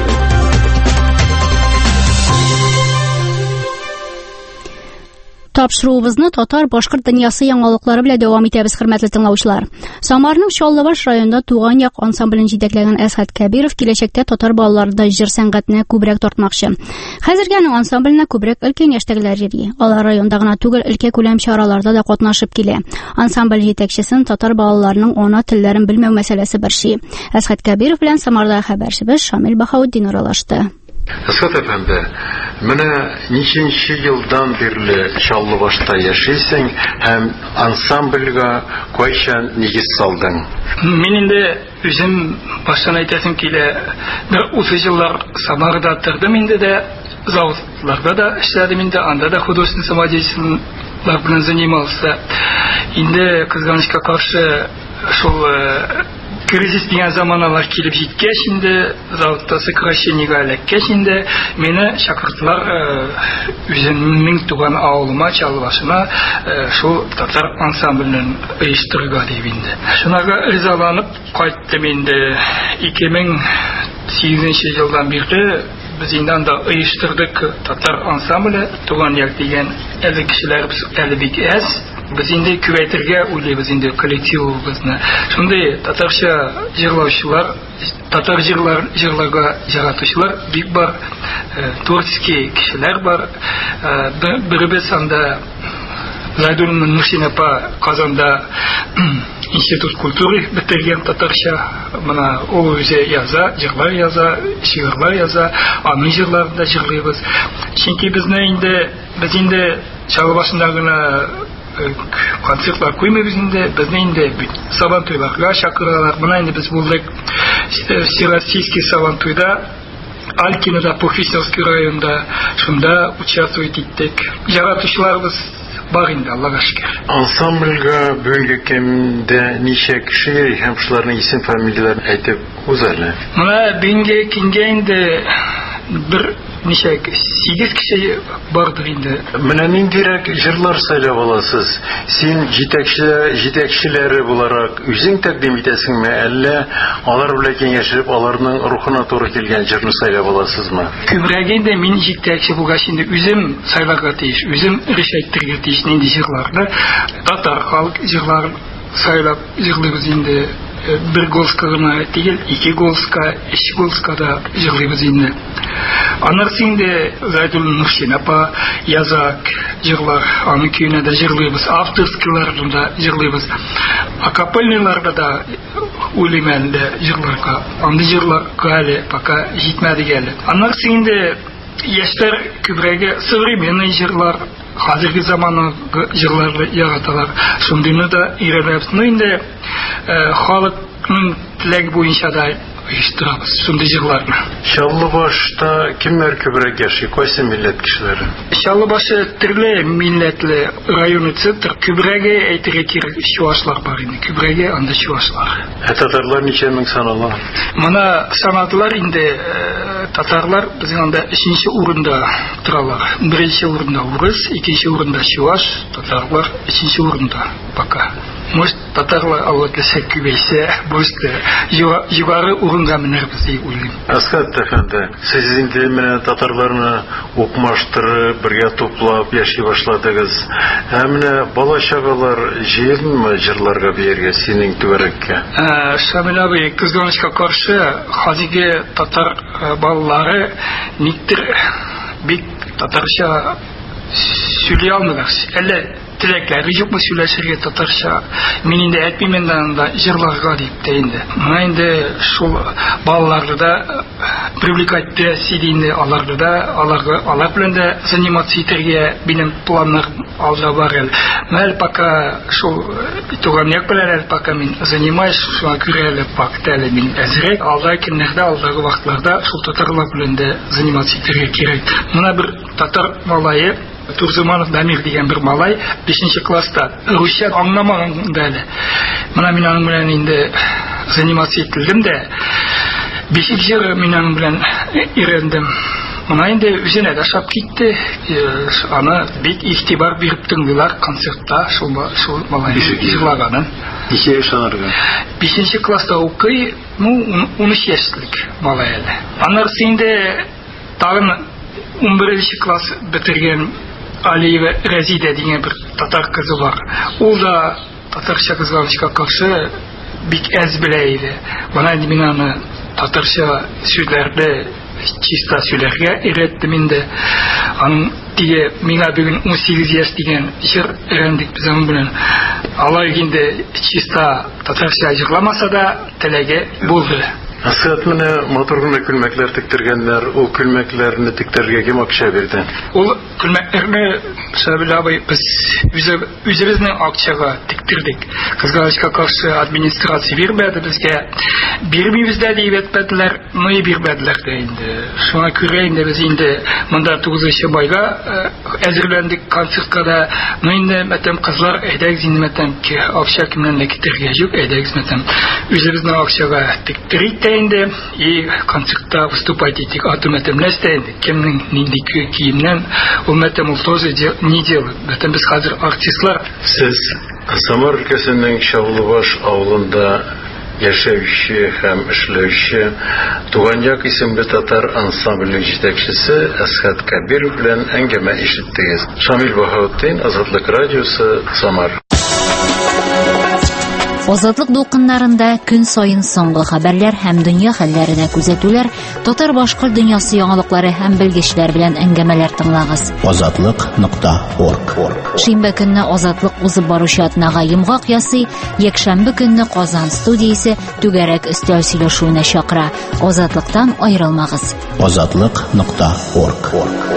Тапшыруыбызны татар башкорт дөньясы яңалыклары белән дәвам итәбез, хөрмәтле тыңлаучылар. Самарның Чаллыбаш районында туган як ансамблен җитәкләгән Әсхәт Кәбиров киләчәктә татар балаларында җыр сәнгатенә күбрәк тартмакчы. Хәзергә аның ансамбленә күбрәк өлкән яшьтәгеләр йөри. Алар районда гына түгел, өлкә күләм чараларда да катнашып килә. Ансамбль җитәкчесен татар балаларының ана телләрен белмәү мәсьәләсе борчый. Әсхәт Кәбиров белән Самарда хәбәрчебез Шамил Баһаутдин аралашты. Әсхәт әфәнде, менә ниченче елдан бирле Чаллыбашта яшисең һәм ансамбльгә кайчан нигез салдың? Мин инде үзем баштан әйтәсем килә, бер утыз еллар Самарда тордым инде дә, заводларда да эшләдем инде, анда да художественный самодеятельностью белән занимался. Инде кызганычка каршы шул кризис дигән заманалар килеп җиткәч инде, заводта сокращениегә эләккәч инде, мине чакырттылар үземнең туган авылыма, Чаллыбашына, шул татар ансамблен оештырырга дип инде. Шунага ризаланып кайттым инде. ике мең сигезенче елдан бирле без инде анда оештырдык татар ансамбле, туган як дигән әле кешеләр әле бик әз. Без инде күбәйтергә уйлыйбыз инде коллективыбызны. Шундый татарча җырлаучылар, татар җырлар, җырларга яратучылар бик бар, творческий кешеләр бар. Беребез анда Зайдуллина Нурсин апа Казанда институт культуры бітірген татарша. Мына ол өзі яза, жырлар яза, шиғырлар яза, аны жырларында жырлайбыз. Чөнки безне инде без инде чалы башындагына концертлар қоймайбыз инде, безне инде сабантуйларга шақыралар. Мына инде біз булдык всероссийский сабантуйда Алькинода, Пухвисневский районда, шунда участвовать иттек. Жаратучыларыбыз бар инде, Аллага шүкүр. Ансамбльга бүгүнкү кемде ниче киши һәм шуларның исем фамилияларын әйтеп узарлы. Мына бүгүнкү кинге инде бир ниче сигез киши бардыр инде. Менә ниндирәк җырлар сайлап аласыз? Син җитәкчеләр, җитәкчеләре буларак үзең тәкъдим итәсеңме, әллә алар белән киңәшеп, аларның рухына туры килгән җырны сайлап аласызмы? Күбрәк инде мин җитәкче булгач инде үзем сайларга тиеш, үзем решайттырга тиеш нинди җырларны. Татар халык җырларын сайлап җырлыйбыз инде. Bir голска гына түгел, ике голска, өч голска да җырлыйбыз инде. Анысы инде Зайдул Нурсин апа язак җырлар, аны көенә дә җырлыйбыз, авторскийларда да җырлыйбыз. Акапельныларда да уйлыйм әле җырларга. Андый җырларга әле пока җитмәде әле. Анысы инде яшьләр күбрәге современный җырлар, хәзерге заманны җырларны яраталар. Шундыйны да өйрәнәбез. Ну инде халыкның теләге буенча да оештырабыз шундый җырларны. Чаллыбашта кемнәр күбрәк яши, кайсы милләт кешеләре? Чаллыбашы төрле милләтле районы центр, күбрәге әйтергә кирәк чуашлар бар инде, күбрәге анда чуашлар. Ә татарлар ничә мең санала? Моны санадылар инде, татарлар безнең анда өченче урында торалар. Беренче урында урыс, икенче урында чуаш, татарлар өченче урында пока. Может, татарлар аллатлыса күбәйсә, бөсте югары урынга менәрбез дип уйлыйм. Асхат әфәнде, сез инде менә татарларны укмаштырып, бергә туплап яши башладыгыз. Ә менә бала-чагалар җыелмы җырларга биергә синең түбәрәккә? Ә, Шамил абый, кызганычка каршы, хәзерге татар балалары никтер бик татарча сөйләй алмыйлар. Әллә теләкләре юкмы сөйләшергә татарча? Мин инде әйтмим анда җырларга дип тә инде. Менә инде шул балаларны да привлекать инде аларны да, аларга алар белән дә заниматься итәргә минем планнар алда бар әле. Мәл пока шул туганьяк белән әле пока мин занимаюсь, шуңа күрә әле факт әле мин әзрәк алда көннәрдә, алдагы вакытларда шул татарлар белән дә заниматься итәргә кирәк. Менә бер татар малае Турзуманов Дамир дигән бер малай бишенче класста русча аңламаган да әле. Менә мин аның белән инде заниматься ителдем дә, бишек җыры мин аның белән өйрәндем. Менә инде үзенә дә шап китте. Аны бик игътибар биреп тыңлыйлар концертта, шул шул малай җырлаганын. Ничә яшь анарга? бишенче класста укый, ну ун өч яшьлек малай әле. Анысы инде тагын ун беренче класс бетергән Алиева Разида дигән бер татар кызы бар. Ул да татарча кызганычка каршы бик әз белә иде. Менә мин аны татарча сүзләрне чиста сөйләргә өйрәттем инде. Аның тиге миңа бүген ун сигез яшь дигән җыр өйрәндек без аның белән. Алар инде чиста татарча җырламаса да теләге булды. Асхат, менә матур гына күлмәкләр тиктергәннәр, ул күлмәкләрне тиктергә кем акча бирде? Ул күлмәкләрне Шабил абый без үзебезнең акчага тиктердек. Кызганычка каршы администрация бирмәде безгә. Бирмибез дә дип әйтмәделәр, мы бирмәделәр дә инде. Шуңа күрә инде без инде монда тугызынчы майга әзерләндек концертка да. Ну инде мәтәм кызлар әйдәгез инде мәтәм ки акча кемнән дә китергә юк, әйдәгез мәтәм үзебезнең акчага тиктерик инде и концертта выступать итик. Аты мәтәм нәрсә инде, кемнең нинди киемнән, ул мәтәм ул тоже не делает. Мәтәм без хәзер артистлар. Сез Самар өлкәсенең Чаллыбаш авылында яшәүче һәм эшләүче Туганьяк исемле татар ансамбльнең җитәкчесе Асхат Кабиров белән әңгәмә ишеттегез. Шамил Баһаутдин, Азатлык радиосы, Самар. Азатлык дулкыннарында күн сайын соңгы хәбәрләр һәм дөнья хәлләренә күзәтүләр, татар-башкорт дөньясы яңалыклары һәм белгечләр белән әңгәмәләр тыңлагыз. азатлык нокта орг. Шимбә көнне Азатлык узып баручы атнага йомгак ясый, якшәмбе көнне Казан студиясе түгәрәк өстәл сөйләшүенә чакыра. Азатлыктан аерылмагыз. азатлык нокта орг.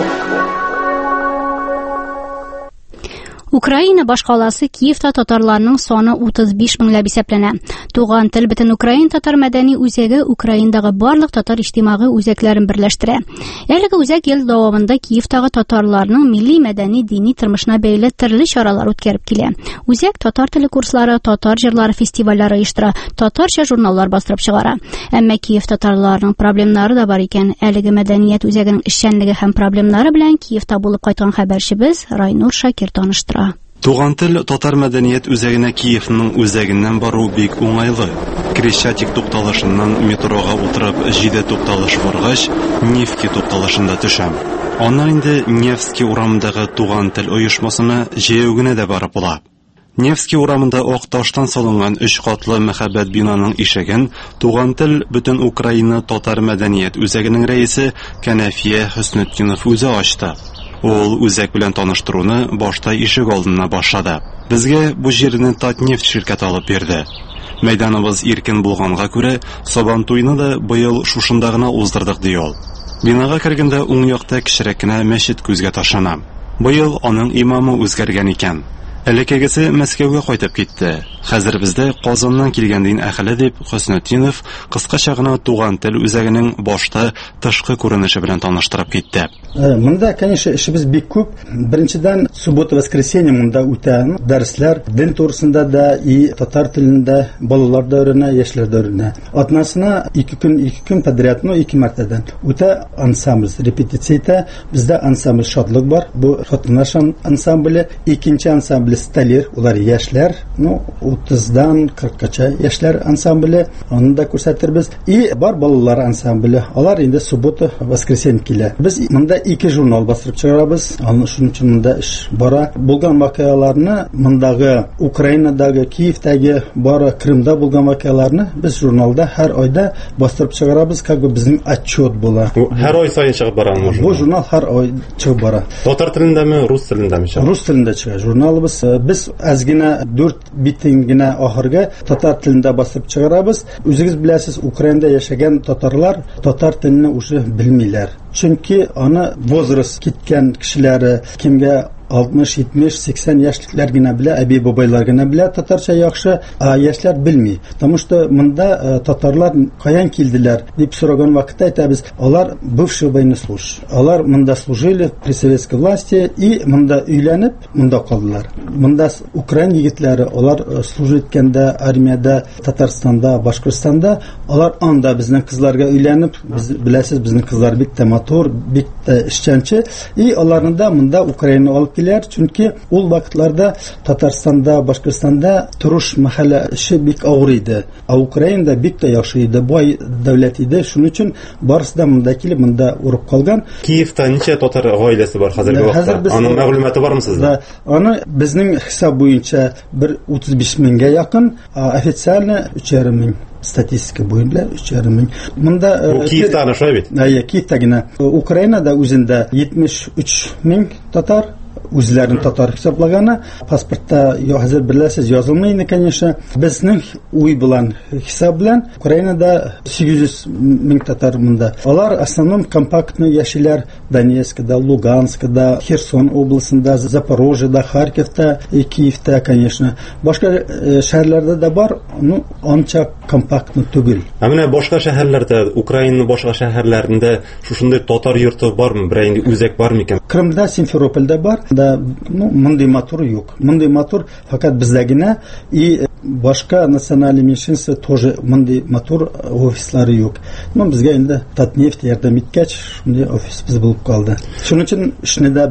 Украина башкаласы Киевта татарларның саны утыз биш меңләп исәпләнә. Туган тел бөтен Украин татар мәдәни үзәге Украиндагы барлык татар иҗтимагый үзәкләрен берләштерә. Әлеге үзәк ел дәвамында Киевтагы татарларның милли мәдәни дини тормышына бәйле төрле чаралар үткәреп килә. Үзәк татар теле курслары, татар җырлары фестивальләре оештыра, татарча журналлар бастырып чыгара. Әмма Киев татарларының проблемнары да бар икән. Әлеге мәдәният үзәгенең эшчәнлеге һәм проблемнары белән Киевта булып кайткан хәбәрчебез Райнур Шакир таныштыра. Туган тел татар мәдәният үзәгенә Киевның үзәгеннән бару бик уңайлы. Крещатик тукталышыннан метрога утырып җиде тукталыш баргач, Невский тукталышында төшәм. Аннан инде Невский урамындагы туган тел оешмасына җәяү генә дә барып була. Невский урамында ак таштан салынган өч катлы мәхәббәт бинаның ишеген туган тел бөтен Украина татар мәдәният үзәгенең рәисе Кәнәфия Хөснетдинов үзе ачты. Ул үзәк белән таныштыруны башта ишек алдына башлады. Безгә бу җирне Татнефть ширкәте алып бирде. Мәйданыбыз иркен булганга күрә, Сабантуйны да быел шушында гына уздырдык ди ул. Бинага кергәндә уң якта кечерәк кенә мәчет күзгә ташлана. Быел аның имамы үзгәргән икән. Элеккегесе Мәскәүгә кайтып китте. Хәзер бездә Казаннан килгән дин әһеле дип Хөснетдинов кыскача гына туган тел үзәгенең башта тышкы күренеше белән таныштырып китте. Монда, конечно, эшебез бик күп. Беренчедән, суббота-воскресенье монда үтә дәресләр, дин турысында да и татар телендә балалар дәвренә, яшьләр дәвренә. Атнасына ике көн, ике көн подряд, ну ике мәртәдән үтә ансамбль, репетиция. Бездә ансамбль шатлык бар. Бу хатынлар ансамбле, икенче ансамбль Сталир, улар яшьләр, ну утыздан кырыккача яшьләр ансамбле, аны да күрсәтербез. И бар балалар ансамбле. Алар инде суббота, воскресенье килә. Без монда ике журнал бастырып чыгарабыз. Аны шуның өчен монда эш бара. Булган вакыйгаларны, мондагы Украинадагы, Киевтәге, бары Крымда булган вакыйгаларны без журналда һәр айда бастырып чыгарабыз, как бы безнең отчет була. Һәр ай сайын чыгып бара бу журнал. Бу журнал һәр ай чыгып бара. Татар телендәме, рус телендәме чыга? Рус телендә чыга. Журналыбыз biz azgina dört bitingina oxirga tatar tilida bosib chiqaramiz. O'zingiz bilasiz, Ukrainada yashagan tatarlar tatar tilini o'sha bilmaylar. Chunki ana возраст ketgan kishilari kimga altmış, yetmiş, seksen yaşlıklargina bile, abi babaylargina bile tatarcha yaxşı, yaşlar bilmiyor. Потому что mında tatarlar kayan kildiler deyip soragan vakitte aytamiz, onlar бывшие военнослужащие. Onlar mında служили при советской власти и mında uylanıp mında kaldılar. Mında Ukrayn yigitleri, onlar служить etkende armiyada, Tatarstanda, Başkırstanda, onlar anda bizden kızlarga uylanıp, biz bilasiz bizden kızlar bik de motor, bik de işçençi, и onların da mında Ukrayna alıp gelir. Çünkü ol vakitlarda Tatarstanda, Başkırstanda turuş mahalle işi bik ağır idi. Ukraynada bik de yaxşı idi, boy devlet idi. Şunun için barısı da mındakili mında urup kalgan. Kiev'ta neçe Tatar ailesi var hazırgi vaqtda? Onun məlumatı var mı sizdə? Onu bizning hesab boyunca bir otuz beş minge yakın, ofitsialni uch yarim ming. Statistika boyunca üç yarim ming. Bunda bu Kiev'ta ana şoy bit. Ayya, Kiev'tagina. Ukraynada o'zida yetmish uch ming Tatar o'zlarini tatar hisoblagani, pasportda yo hozir bilasiz yozilmaydi, конечно. Bizning uy bilan hisob bilan Ukrainada sekiz yuz ming tatar bunda. Ular aslan kompaktni yashilar Donetskda, Luganskda, Kherson oblastida, Zaporojyeda, Kharkivda, Kievda, конечно. Boshqa shaharlarda da bor, ну, ancha kompaktni tugul. Amina boshqa shaharlarda, Ukrainaning boshqa shaharlarida shunday tatar yurti bormi? Birayndi o'zak bormi ekan? Krımda, Simferopolda bor. Da ну мындай motor yo'q. Мындай motor faqat bizdagina и boshqa nasional menshинство тоже mындай motor ofislari yo'q. Ну bizga endi Tatneft yordam etgach, shunday ofis biz bo'lib qoldi. Shuning uchun ishni da biz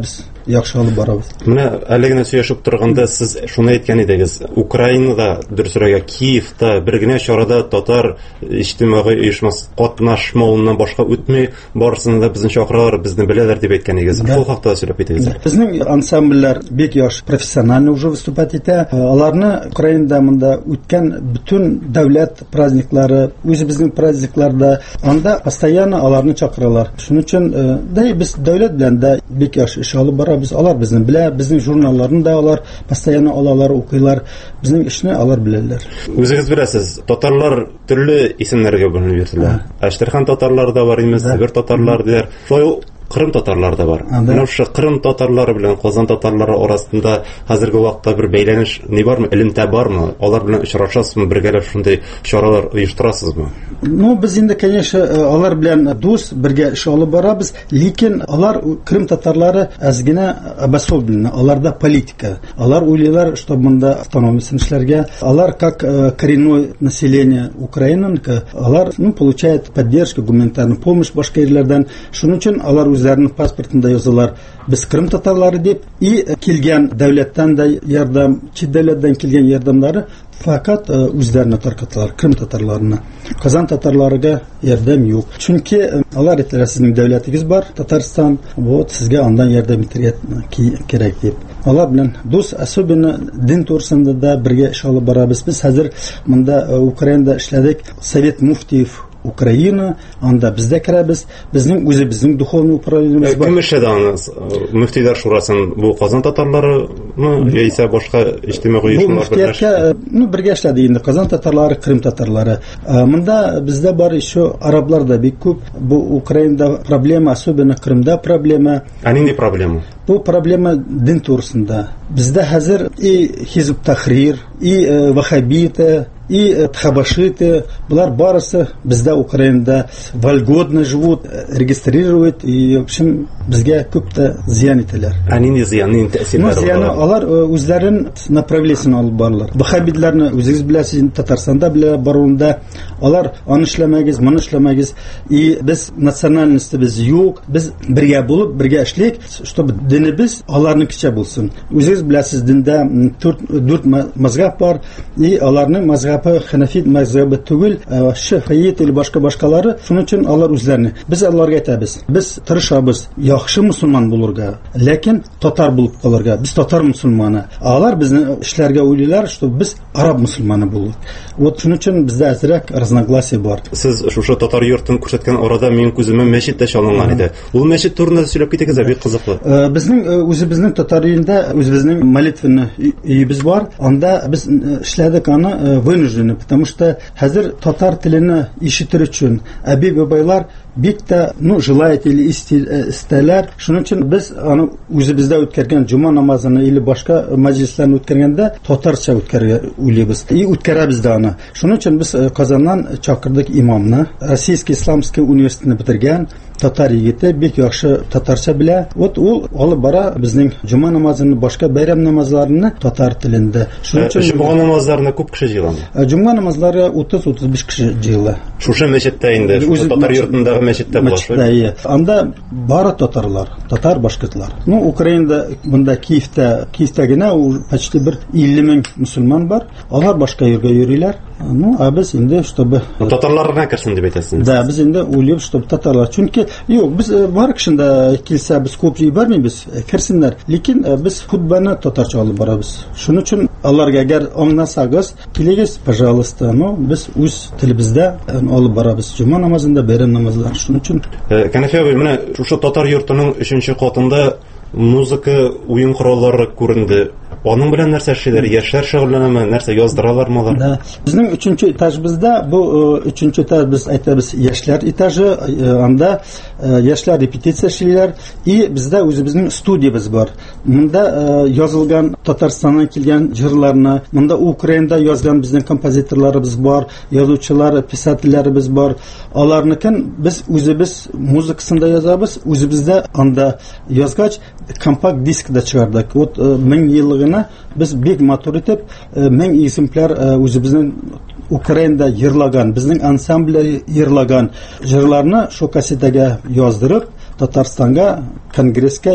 яхшы алып барабыз. Менә әле генә сөйләшеп торганда сез шуны әйткән идегез. Украинада, дөресрәгә Киевта бер генә чарада татар иҗтимагый оешмасы катнашмауыннан башка үтми, барысында да безне чакыралар, безне беләләр дип әйткән идегез. Шул хакта сөйләп әйтегез. Безнең ансамбльләр бик яхшы профессиональ уже выступать итә. Аларны Украинада монда үткән бүтән дәүләт праздниклары, үзе безнең праздникларда анда постоянно аларны чакыралар. Шуның өчен да без дәүләт белән дә бик яхшы эш алып барабыз. Алар безне белә, безнең журналларны да алар постоянно алалар, укыйлар. Безнең эшне алар беләләр. Үзегез беләсез, татарлар төрле исемнәргә бүленеп йөртелә. Әштерхан татарлары да бар имез, Себер татарлары диләр. Шулай Кырым татарлары да бар. Менә шу Кырым татарлары белән Казан татарлары арасында хәзерге вакытта бер бәйләнеш ни бармы, элемтә бармы? Алар белән очрашасызмы, бергәләп шундый чаралар оештырасызмы? Ну, без инде, конечно, алар белән дус, бергә эш алып барабыз, ләкин алар Кырым татарлары әзгенә обособленно, аларда политика. Алар уйлыйлар, что монда автономиясын эшләргә. Алар как коренное население Украины, алар, ну, получают поддержку, гуманитарную помощь башка җирләрдән. Шуның өчен алар үзләренең паспортында язалар, без Кырым татарлары дип, и килгән дәүләттән дә ярдәм, чит дәүләттән килгән ярдәмнары факат үзләренә таркаталар, Кырым татарларына. Казан татарларыга ярдәм юк. Чөнки алар әйтәләр, сезнең дәүләтегез бар, Татарстан, вот сезгә андан ярдәм итәргә кирәк дип. Алар белән дус, особенно дин турысында да бергә эш алып барабыз. Без хәзер монда Украинада эшләдек, Совет муфтиев Украина, анда бездә керәбез, безнең үзе безнең духовный управлениебез бар. Кем эшләде аны? Мөфтиләр шурасын бу Казан татарларымы, яисә башка иҗтимагый оешмалар берләште? Ну, бергә эшләде инде Казан татарлары, Кырым татарлары. Монда бездә бар еще араблар да бик күп. Бу Украинада проблема, особенно Крымда проблема. А нинди проблема? Бу проблема дин турысында. Бездә хәзер и Хизб Тахрир, и Ваххабиты, и Тхабашиты, булар барысы бездә Украинада вольготно живут, регистрируют, и в общем безгә күп тә зыян итәләр. А нинди зыян, нинди тәэсирләре? Зыяны алар үзләрен направлениесен алып баралар. Ваххабитларны үзегез беләсез, Татарстанда белә баруында алар аны эшләмәгез, моны эшләмәгез, и без национальностыбыз юк, без бергә булып, бергә эшлик, чтобы динебез аларныкыча булсын. Үзегез беләсез, диндә дүрт мазһаб бар, и аларның мазһабы Ханафит мазһабы түгел, Шафиит или башка-башкалары. Шуның өчен алар үзләрне без аларга әйтәбез. Без тырышабыз яхшы мусульман булырга, ләкин татар булып калырга. Без татар мусульманы. Алар безне эшләргә уйлыйлар, что без араб мусульманы булыйк. Вот шуның өчен бездә әзрәк разногласие бар. Сез шушы татар йортын күрсәткән арада минем күземә мәчет тә чалынган иде. Ул мәчет турында сөйләп китегез, бик кызыклы. Безнең үзебезнең татар өендә үзебезнең молитвенный өебез бар. Анда без эшләдек аны вынуждены, потому что хәзер татар телене ишетер өчен әби-бабайлар бик тә, ну, желает или истәләр. Шуның өчен без аны үзебездә үткәргән җума намазын или башка мәҗлесләрне үткәргәндә татарча үткәргә уйлыйбыз. И үткәрәбез дә аны. Шуның өчен без Казаннан чакырдык имамны, Российский исламский университетны бетергән татар егете, бик яхшы татарча белә. Вот ул алып бара безнең җума намазын, башка бәйрәм намазларны татар телендә. Шуның өчен җума намазларына күп кеше җыйган. Җума намазлары утыз-утыз биш кеше җыела. Шушы мәчеттә инде, татар йортындагы мәчеттә була. Анда бары татарлар, татар башкортлар. Ну, Украинада, монда Киевта, Киевта генә почти бер илле мең мусульман бар. Алар башка җиргә йөриләр. Ну, а без инде, чтобы татарларга керсен дип әйтәсез. Да, без инде уйлыйбыз, чтобы татарлар. Чөнки юк, без бар кешендә килсә, без күп җибәрмибез, керсеннәр. Ләкин без хутбаны татарча алып барабыз. Шуның өчен аларга әгәр аңласагыз, килегез, пожалуйста. Ну, без үз телебездә алып барабыз. Җума намазында, бәйрәм намазлары. Шуның өчен Кәнәфи абый, менә шушы татар йортының өченче катында музыка, уен кораллары күренде. Аның белән нәрсә эшләр? Яшьләр шөгыльләнәме? Нәрсә яздыралармы алар? Да. Безнең өченче этажыбызда, бу өченче этаж без әйтәбез, яшьләр этажы, анда яшьләр репетиция эшлиләр, и бездә үзебезнең студиябыз бар. Монда язылган Татарстаннан килгән җырларны, монда Украинада язган безнең композиторларыбыз бар, язучылар, писательләребез бар. Аларныкын без үзебез музыкасында язабыз, үзебездә анда язгач компакт дискда чыгардык. Вот мең еллыгына без бик матур итеп мең экземпляр үзебезнең Украинада йырлаган, безнең ансамбль йырлаган җырларны шу кассетага яздырып, Татарстанга, Конгресска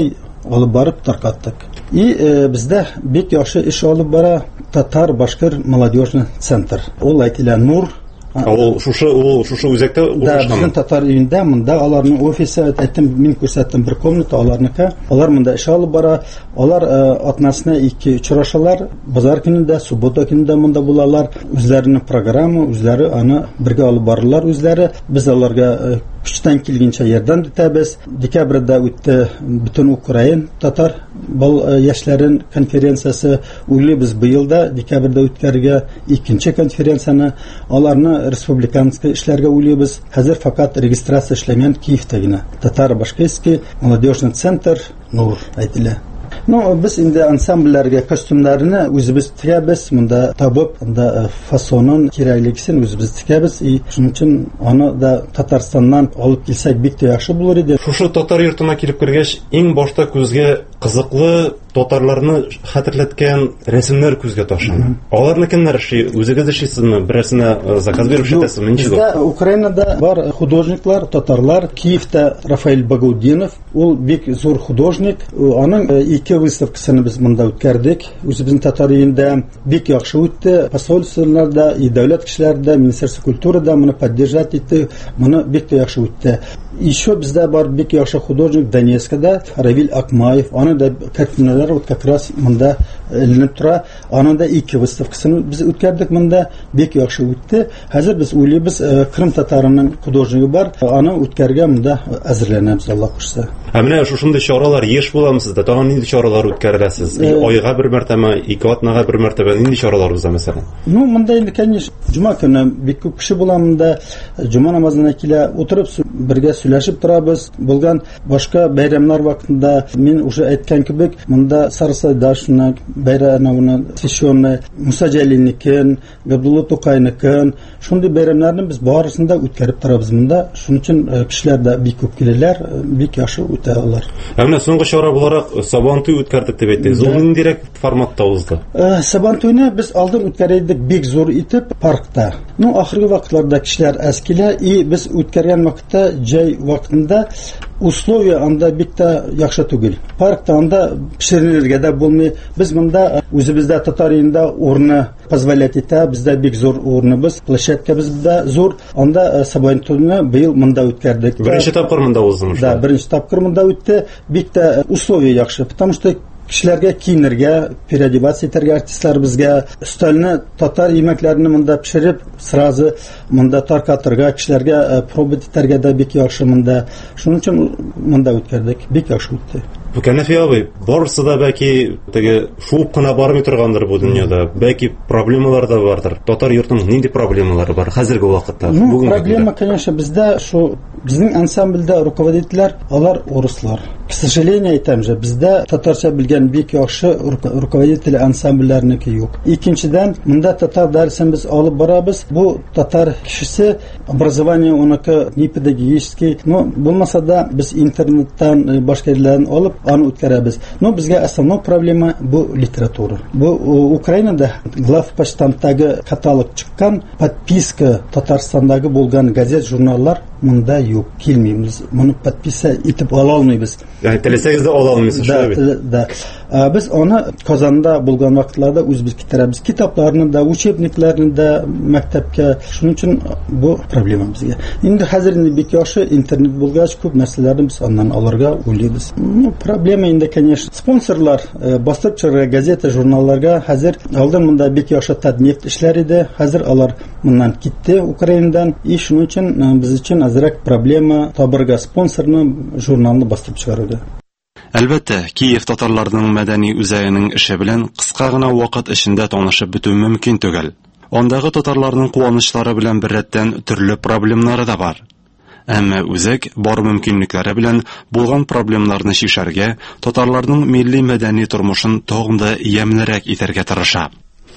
алып барып таркаттык. И э, бездә бик яхшы эш алып бара татар-башкир молодежный центр. Ул әйтелә Нур. Ул шушы ул шушы үзәктә урнашкан. Да, безнең татар өендә монда аларның офисы, әйттем, мин күрсәттем бер комната аларныкы. Алар монда эш алып бара. Алар атнасына ике очрашалар. Базар көнендә, суббота көнендә монда булалар. Үзләренең программа, үзләре аны бергә алып баралар үзләре. Без аларга күчтән килгәнчә ярдәм итәбез. Декабрьдә үтте бөтен Украин татар бал яшьләрен конференциясе. Уйлыйбыз быел да декабрьдә үткәргә икенче конференцияны. Аларны республиканский эшләргә уйлыйбыз. Хәзер факат регистрация эшләгән Киевтә генә. Татар-башкирский молодежный центр Нур әйтелә. Ну, без инде ансамбльләргә костюмнарны үзебез тикәбез, монда табып, монда фасонын кирәклеген үзебез тикәбез. И шуның өчен аны да Татарстаннан алып килсәк бик тә яхшы булыр иде. Шушы татар йортына килеп кергәч, иң башта күзгә кызыклы татарларны хәтерләткән рәсемнәр күзгә ташлана. Аларны кемнәр эшли? Үзегез эшлисезме? Берәрсенә заказ биреп эшләтәсезме? Ничек? Бездә Украинада бар художниклар, татарлар. Киевтә Рафаэль Багаудинов, ул бик зур художник. Аның ике выставкасын без монда үткәрдек. Үзебезнең татар өендә бик яхшы үтте. Посольстволарда и дәүләт кешеләрдә, Министерство культурада моны поддержать итте. Моны бик тә яхшы үтте. Еще бездә бар бик яхшы художник Донецкда Равиль Акмаев. Аны да картиналар вот как раз монда эленеп тора. Аның да ике выставкасын без үткәрдек монда. Бик яхшы үтте. Хәзер без уйлыйбыз, Крым татарының художнигы бар. Аны үткәргә монда әзерләнәбез, Алла кушса. Ә менә шушындай чаралар еш буламы да? Тагын нинди чаралар үткәрәсез? Айга бер мәртәбә, ике атнага бер мәртәбә нинди чаралар уза мәсәлән? Ну, монда инде, конечно, җума көне бик күп кеше була монда. Җума намазына килә, утырып бергә сөйләшеп торабыз. Булган башка бәйрәмнәр вакытында мин уже әйткән кебек, монда Сарысайда шуны бәйрәмнәрне, сессионны, Муса Җәлилнекен, Габдулла Тукайныкын, шундый бәйрәмнәрне без барысында үткәреп торабыз монда. Шуның өчен кешеләр дә бик күп киләләр, бик яхшы үтә алар. Ә менә соңгы чара буларак Сабантуй үткәрдек дип әйттегез. Ул ниндирәк форматта узды? Сабантуйны без алдан үткәрдек бик зур итеп паркта. Ну, ахыргы вакытларда кешеләр әз килә, и без үткәргән вакытта җәй вакытында условия анда бик тә яхшы түгел. Паркта анда пешерелергә дә булмый. Без монда үзебездә татар өендә урны позволять итә, бездә бик зур урныбыз, площадкабыз да зур. Анда Сабантуйны быел монда үткәрдек. Беренче тапкыр монда уздымы? Да, беренче тапкыр монда үтте. Бик тә условия яхшы, потому что кешеләргә киенергә, переодеваться итәргә артистлар безгә өстәлне татар йемәкләрне монда пешереп, сразу монда таркатырга, кешеләргә пробовать итәргә дә бик яхшы монда. Шуның өчен монда үткәрдек. Бик яхшы үтте. Бу Кәнәфи абый, барысы да бәки теге шуып кына бармый торгандыр бу дөньяда. Бәки проблемалар да бардыр. Татар йортының нинди проблемалары бар хәзерге вакытта? Ну, проблема, конечно, бездә шу безнең ансамбльдә руководительләр, алар урыслар. К сожалению, әйтәм же, бездә татарча белгән бик яхшы руководитель ансамбльләрнеке юк. Икенчедән, монда татар дәресен без алып барабыз. Бу татар кешесе образование уныкі не педагогический. Ну, булмаса да без интернеттан башка җирләрдән алып аны үткәрәбез. Но безгә основной проблема бу литература. Бу Украинада главпочтамттагы каталог чыккан, подписка Татарстандагы булган газет, журналлар монда юк, килмибез. Моны подписа итеп ала алмыйбыз. Yani телесегез дә ала алмыйсыз, шулай бит? Да, да. Без аны Казанда булган вакытларда үзебез китерәбез. Китапларны да, учебникларны да мәктәпкә. Шуның өчен бу проблема безгә. Инде хәзер инде бик яхшы интернет булгач, күп мәсьәләләрне без аннан алырга уйлыйбыз. Ну, проблема инде, конечно, спонсорлар бастырып чыгарга газета, журналларга хәзер алдан монда бик яхшы тәдмият эшләр иде. Хәзер алар моннан китте Украинадан. И шуның өчен без өчен азрак проблема табырга спонсорны, журналны бастырып чыгарга. Әлбәттә, Киев татарларының мәдәни үзәгенең эше белән кыска гына вакыт эчендә танышып бетү мөмкин түгел. Андагы татарларның куанычлары белән беррәттән төрле проблемалары да бар. Әмма үзәк бар мөмкинлекләре белән булган проблемаларны шишәргә, татарларның милли мәдәни тормышын тагын да ямьлерәк итәргә тырыша.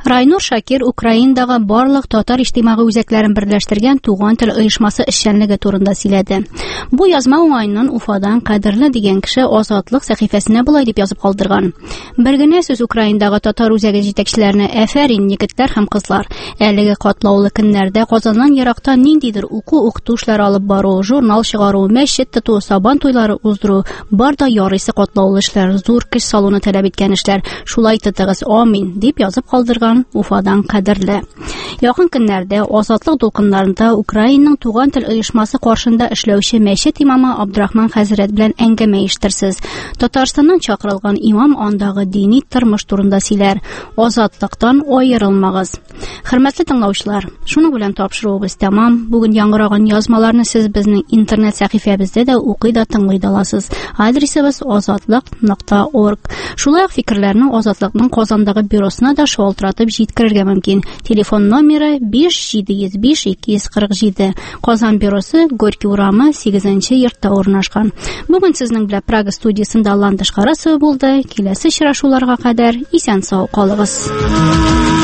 Райнур Шакир Украиндагы барлык татар иҗтимагый үзәкләрен берләштергән Туган тел оешмасы эшчәнлеге турында сөйләде. Бу язма уңайыннан Уфадан кадерле дигән кеше Азатлык сәхифәсенә булай дип язып калдырган. Бер генә сүз Украиндагы татар үзәге җитәкчеләренә әфәрин, егетләр һәм кызлар. Әлеге катлаулы көннәрдә Казаннан еракта ниндидер уку-укыту эшләре алып бару, журнал чыгару, мәчет тоту, сабан туйлары уздыру, бар да ярыйсы катлаулы эшләр, зур көч салуны таләп иткән эшләр. Шулай тотыгыз, амин, дип язып калдырган Уфадан кадерле. Якын көннәрдә Азатлык дулкыннарында Украинаның Туган тел оешмасы каршында эшләүче мәчет имамы Абдрахман хәзрәт белән әңгәмә иштерсез. Татарстаннан чакырылган имам андагы дини тормыш турында сөйләр. Азатлыктан аерылмагыз. Хөрмәтле тыңлаучылар, шуның белән тапшыруыбыз тәмам. Бүген яңгыраган язмаларны сез безнең интернет сәхифәбездә дә укый да тыңлый да аласыз. Адресыбыз азатлык нокта орг. Шулай ук фикерләрне Азатлыкның Казандагы бюросына да шалтыратып җиткерергә мөмкин. Телефон номеры биш җиде йөз биш ике йөз кырык җиде. Казан бюросы Горький урамы сигезенче йортта урнашкан. Бүген сезнең белән Прага студиясында ландыш карасы булды. Киләсе очрашуларга кадәр исән-сау калыгыз.